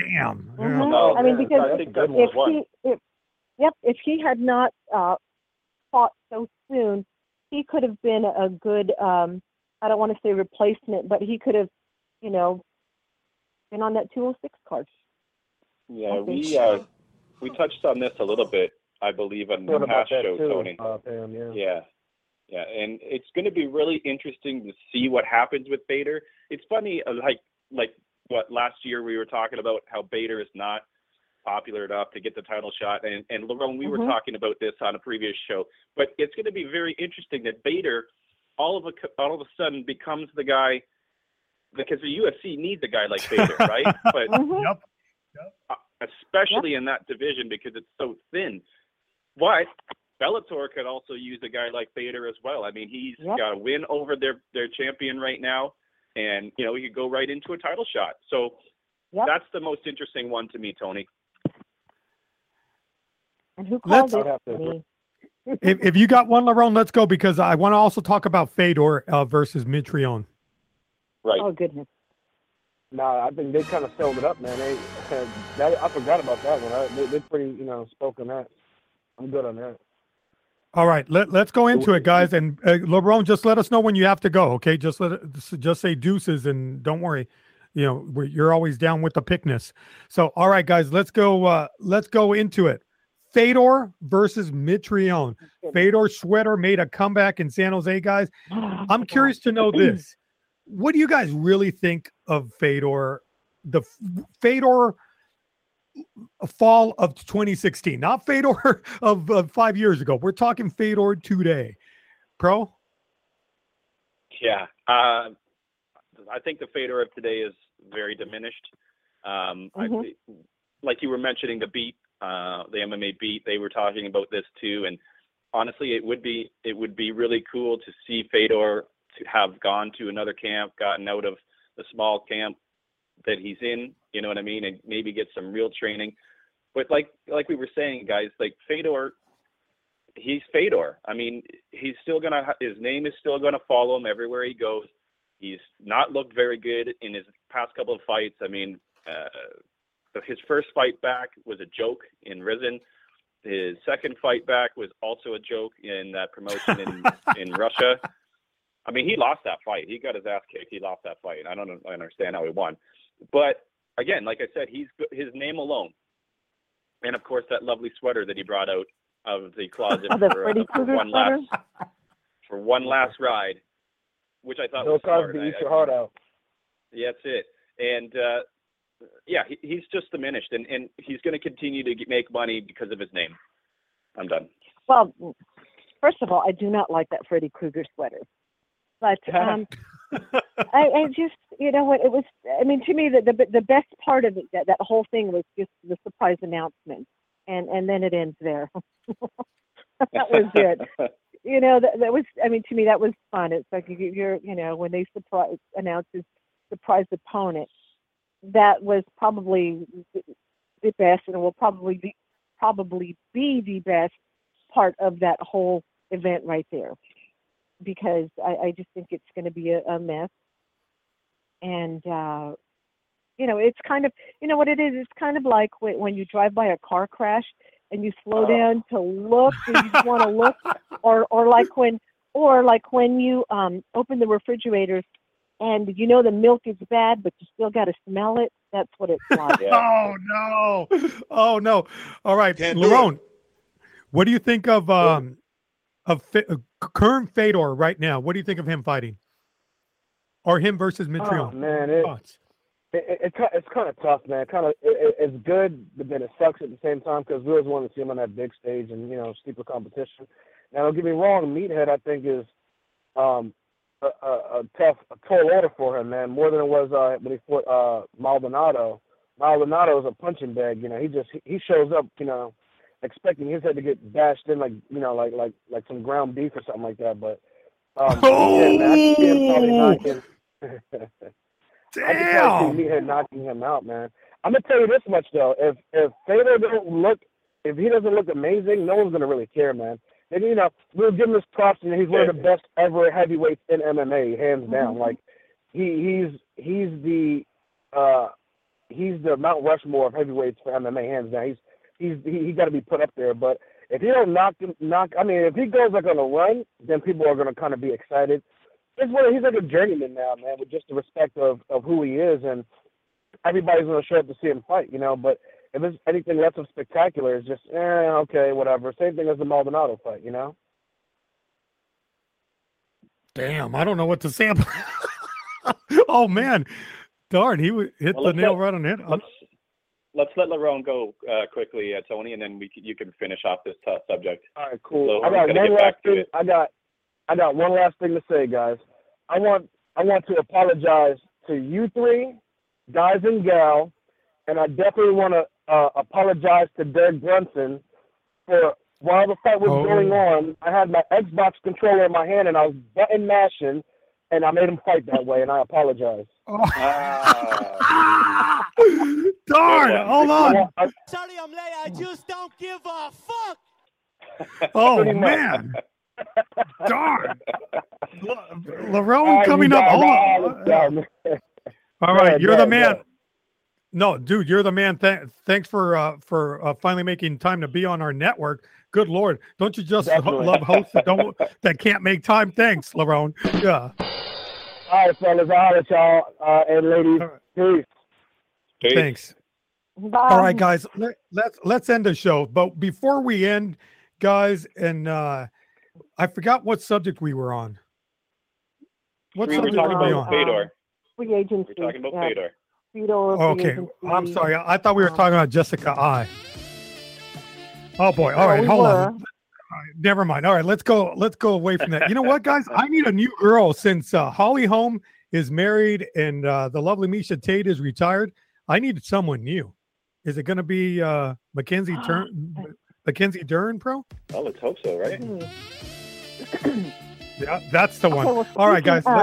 Damn. Mm-hmm. No, I mean, because I think that's one. if he had not fought so soon, he could have been a good, I don't want to say replacement, but he could have, been on that 206 card. Yeah, we touched on this a little bit, I believe, on the past show, Tony. Yeah, and it's going to be really interesting to see what happens with Bader. It's funny, like what last year we were talking about how Bader is not popular enough to get the title shot, and Lerone, we were talking about this on a previous show. But it's going to be very interesting that Bader all of a sudden becomes the guy, because the UFC needs a guy like Bader, right? But especially in that division because it's so thin. But Bellator could also use a guy like Bader as well. I mean, he's got a win over their champion right now, and he could go right into a title shot. So that's the most interesting one to me, Tony. And who called it? If you got one, Lerone, let's go, because I want to also talk about Fedor versus Mitrione. Right. Oh, goodness. No, I think they kind of filled it up, man. I forgot about that one. They're pretty, spoken that. I'm good on that. All right, let's go into it, guys. And Lerone, just let us know when you have to go, okay? Just say deuces, and don't worry. You're always down with the pickness. So, all right, guys, let's go into it. Fedor versus Mitrione. Fedor's sweater made a comeback in San Jose, guys. I'm curious to know this. What do you guys really think of Fedor? The Fedor fall of 2016, not Fedor of 5 years ago. We're talking Fedor today. Pro? Yeah. I think the Fedor of today is very diminished. Like you were mentioning the beat, the MMA beat, they were talking about this too. And honestly, it would be really cool to see Fedor to have gone to another camp, gotten out of the small camp that he's in, you know what I mean, and maybe get some real training. But like we were saying, guys, like Fedor, he's Fedor. I mean, he's still his name is still gonna follow him everywhere he goes. He's not looked very good in his past couple of fights. I mean, his first fight back was a joke in Rizin. His second fight back was also a joke in that promotion in Russia. I mean, he lost that fight. He got his ass kicked. He lost that fight. I don't understand how he won. But again, like I said, his name alone, and of course that lovely sweater that he brought out of the closet for one last ride, which I thought was smart. Eat your heart out. Yeah, that's it. And he's just diminished, and he's going to continue to make money because of his name. I'm done. Well, first of all, I do not like that Freddy Krueger sweater. But I just, what it was. I mean, to me, the best part of it, that whole thing was just the surprise announcement, and then it ends there. That was it. That was. I mean, to me, that was fun. It's like you're, when they announce his surprise opponent, that was probably the best, and it will probably be the best part of that whole event right there. Because I just think it's going to be a mess. And, it's kind of, what it is? It's kind of like when you drive by a car crash and you slow down to look, and you just want to look, or like when you open the refrigerators and the milk is bad, but you still got to smell it. That's what it's like. Oh no. All right, Lerone, what do you think of current Fedor right now? What do you think of him fighting, or him versus Mitrione? Oh man, it's kind of tough, man. It's good, but then it sucks at the same time because we always want to see him on that big stage and steeper competition. Now, don't get me wrong, Meathead I think is a tall order for him, man. More than it was when he fought Maldonado. Maldonado is a punching bag. He shows up, expecting his head to get bashed in like some ground beef or something like that. But I can see him probably knocking. Damn! I can probably see Meathead knocking him out, man. I'm gonna tell you this much though: if Fedor if he doesn't look amazing, no one's gonna really care, man. And we'll give him his props, and he's one of the best ever heavyweights in MMA, hands down. Like he's he's the Mount Rushmore of heavyweights for MMA, hands down. He got to be put up there. But if he don't if he goes like on a run, then people are gonna kind of be excited. He's like a journeyman now, man, with just the respect of who he is, and everybody's gonna show up to see him fight, you know. But if it's anything less of spectacular, it's just okay, whatever. Same thing as the Maldonado fight, you know. Damn, I don't know what to say about. Oh man, darn, he hit the nail right on it. Let's let Lerone go quickly, Tony, and then you can finish off this subject. All right, cool. So I got one last thing. I got one last thing to say, guys. I want to apologize to you three, guys and gal, and I definitely want to apologize to Derek Brunson for while the fight was going on. I had my Xbox controller in my hand and I was button mashing, and I made him fight that way, and I apologize. Darn! Hold on. Sorry I'm late. I just don't give a fuck. Oh man! Darn! Lerone coming up. Hold on. All right, you're the man. No, dude, you're the man. Thanks for finally making time to be on our network. Good Lord, don't you just love hosts that can't make time? Thanks, Lerone. Yeah. All right, fellas. I'll let y'all and ladies. Peace. Thanks. Bye. All right, guys. Let's end the show. But before we end, guys, and I forgot what subject we were on. What subject were we on? Fedor. Free agency. We're talking about Fedor. Okay, I'm sorry. I thought we were talking about Jessica I. Oh boy! All right, hold on. All right, never mind. All right, let's go away from that. You know what, guys? I need a new girl since Holly Holm is married and the lovely Misha Tate is retired. I need someone new. Is it going to be Mackenzie Dern, Pro? Well, let's hope so, right? Yeah, that's the one. Okay, well, all right, guys.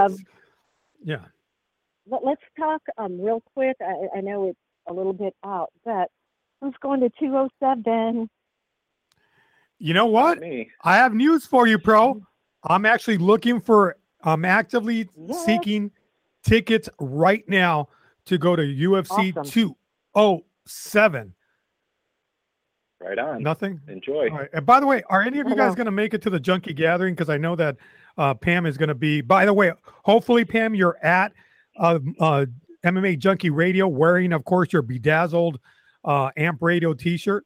Let's talk real quick. I know it's a little bit out, but who's going to 207? You know what? I have news for you, Pro. I'm actively seeking tickets right now to go to UFC 207. Right on. Nothing? Enjoy. All right. And by the way, are any of you guys going to make it to the Junkie Gathering? Because I know that Pam is going to be. By the way, hopefully, Pam, you're at MMA Junkie Radio wearing, of course, your bedazzled Amp Radio T-shirt.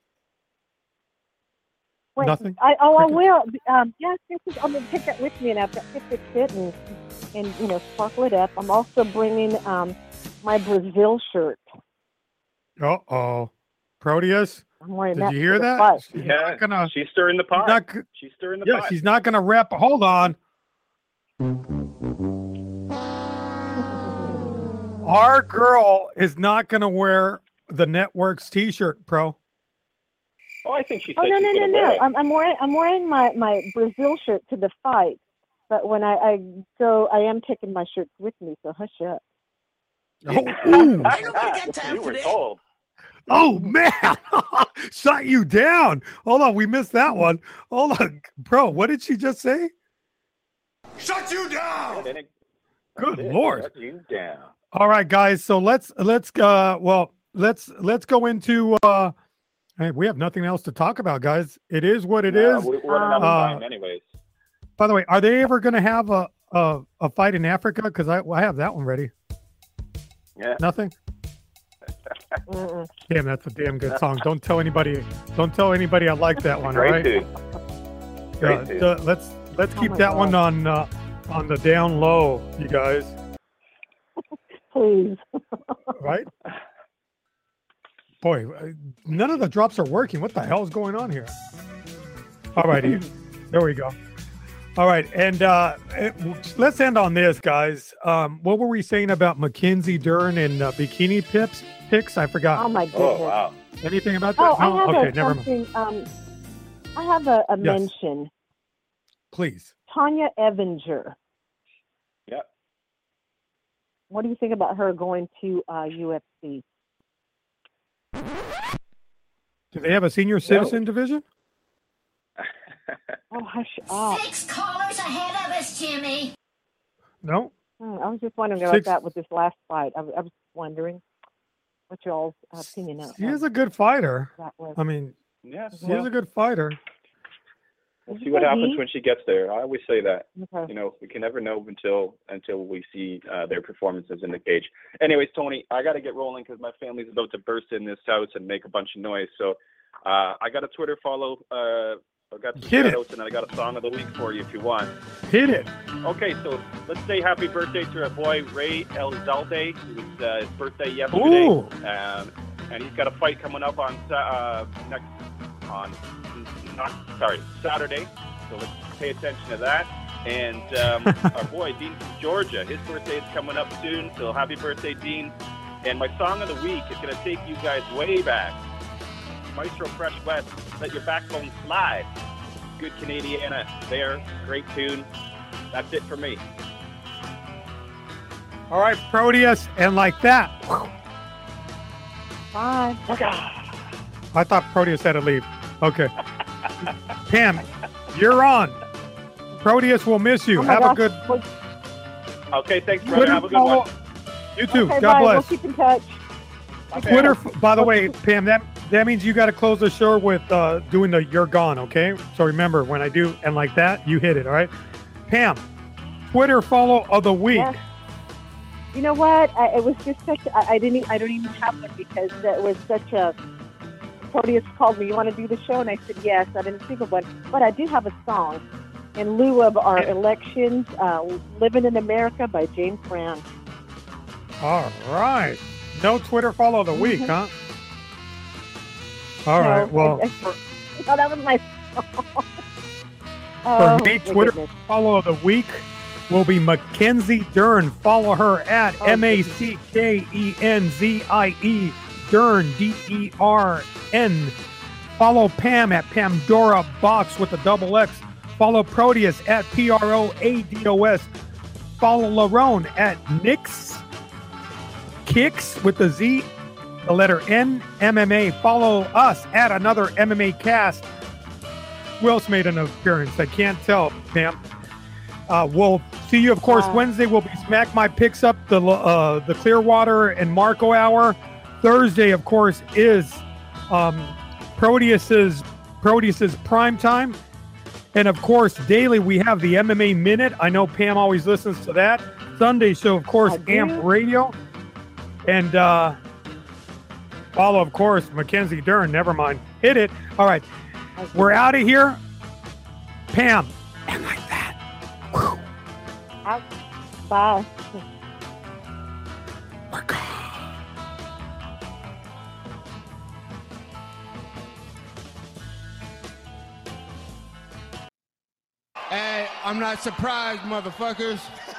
Wait, Nothing? I will. Yes, I'm going to take that with me, and I've got to fix it and sparkle it up. I'm also bringing my Brazil shirt. Uh-oh. Proteus? Did you hear that? She's stirring the pot. She's stirring the pot. Yeah, she's not going to rep. Hold on. Our girl is not going to wear the network's T-shirt, Pro. Oh, I think she said no. I'm wearing my Brazil shirt to the fight, but when I go, I am taking my shirts with me. So hush up. You were told. Oh man, shut you down. Hold on, we missed that one. Hold on, Pro. What did she just say? Shut you down. Good Lord. Shut you down. All right, guys. So let's go into. Hey, we have nothing else to talk about, guys. It is what it is. We're running out of time, anyways. By the way, are they ever going to have a fight in Africa? Because I have that one ready. Yeah. Nothing. Damn, that's a damn good song. Don't tell anybody I like that one. Great All right. dude. Let's keep that one on the down low, you guys. Please. Right. Boy, none of the drops are working. What the hell is going on here? All righty. There we go. All right. And let's end on this, guys. What were we saying about Mackenzie Dern and bikini pics? I forgot. Oh, my goodness. Oh, wow. Anything about that? Oh, no? Okay, never mind. I have a mention. Please. Tanya Evinger. Yep. What do you think about her going to UFC? Do they have a senior citizen division? Oh, hush up. 6 callers ahead of us, Jimmy. No. I was just wondering about that with this last fight. I was wondering. what y'all's opinion of. She is a good fighter. That was. I mean, Yeah. she's a good fighter. We'll see what happens when she gets there. I always say that. Okay. You know, we can never know until we see their performances in the cage. Anyways, Tony, I got to get rolling because my family's about to burst in this house and make a bunch of noise. So I got a Twitter follow. I got some shout-outs, and I got a song of the week for you if you want. Hit it. Okay, so let's say happy birthday to our boy Ray Elizalde. It was his birthday yesterday. Ooh. And he's got a fight coming up on Saturday. So let's pay attention to that. And our boy Dean from Georgia, his birthday is coming up soon. So happy birthday, Dean. And my song of the week is going to take you guys way back. Maestro Fresh West, Let Your Backbone Slide. Good Canadiana there. Great tune. That's it for me. All right, Proteus, and like that. Bye. I thought Proteus had to leave. Okay. Pam, you're on. Proteus will miss you. Have a good... Okay, thanks, brother. Have a good one. You too. Okay, God bye. bless. We'll keep in touch. Twitter, by the way, Pam, that means you got to close the show with doing the "You're Gone," okay? So remember, when I do and like that, you hit it, all right? Pam, Twitter follow of the week. Yes. You know what? It was just such. I don't even have one because it was such a. Proteus called me. You want to do the show? And I said yes. I didn't think of one, but I do have a song in lieu of our elections. "Living in America" by James Brown. All right. No Twitter follow of the week, huh? All right. Well, that was my song. for me, Twitter follow of the week will be Mackenzie Dern. Follow her at MACKENZIE Dern, DERN. Follow Pam at Pandora Box with a double X. Follow Proteus at PROADOS. Follow Larone at Nix Kicks with the Z, the letter N, MMA. Follow us at Another MMA Cast. Who else made an appearance? I can't tell, Pam. We'll see you, of course, Wednesday. We'll be Smack My Picks Up, the Clearwater and Marco Hour. Thursday, of course, is Proteus's prime time. And, of course, daily we have the MMA Minute. I know Pam always listens to that. Sunday show, of course, AMP Radio. And follow, of course, Mackenzie Dern. Never mind. Hit it. All right. We're out of here. Pam. And like that. Whew. Bye. We're gone. Hey, I'm not surprised, motherfuckers.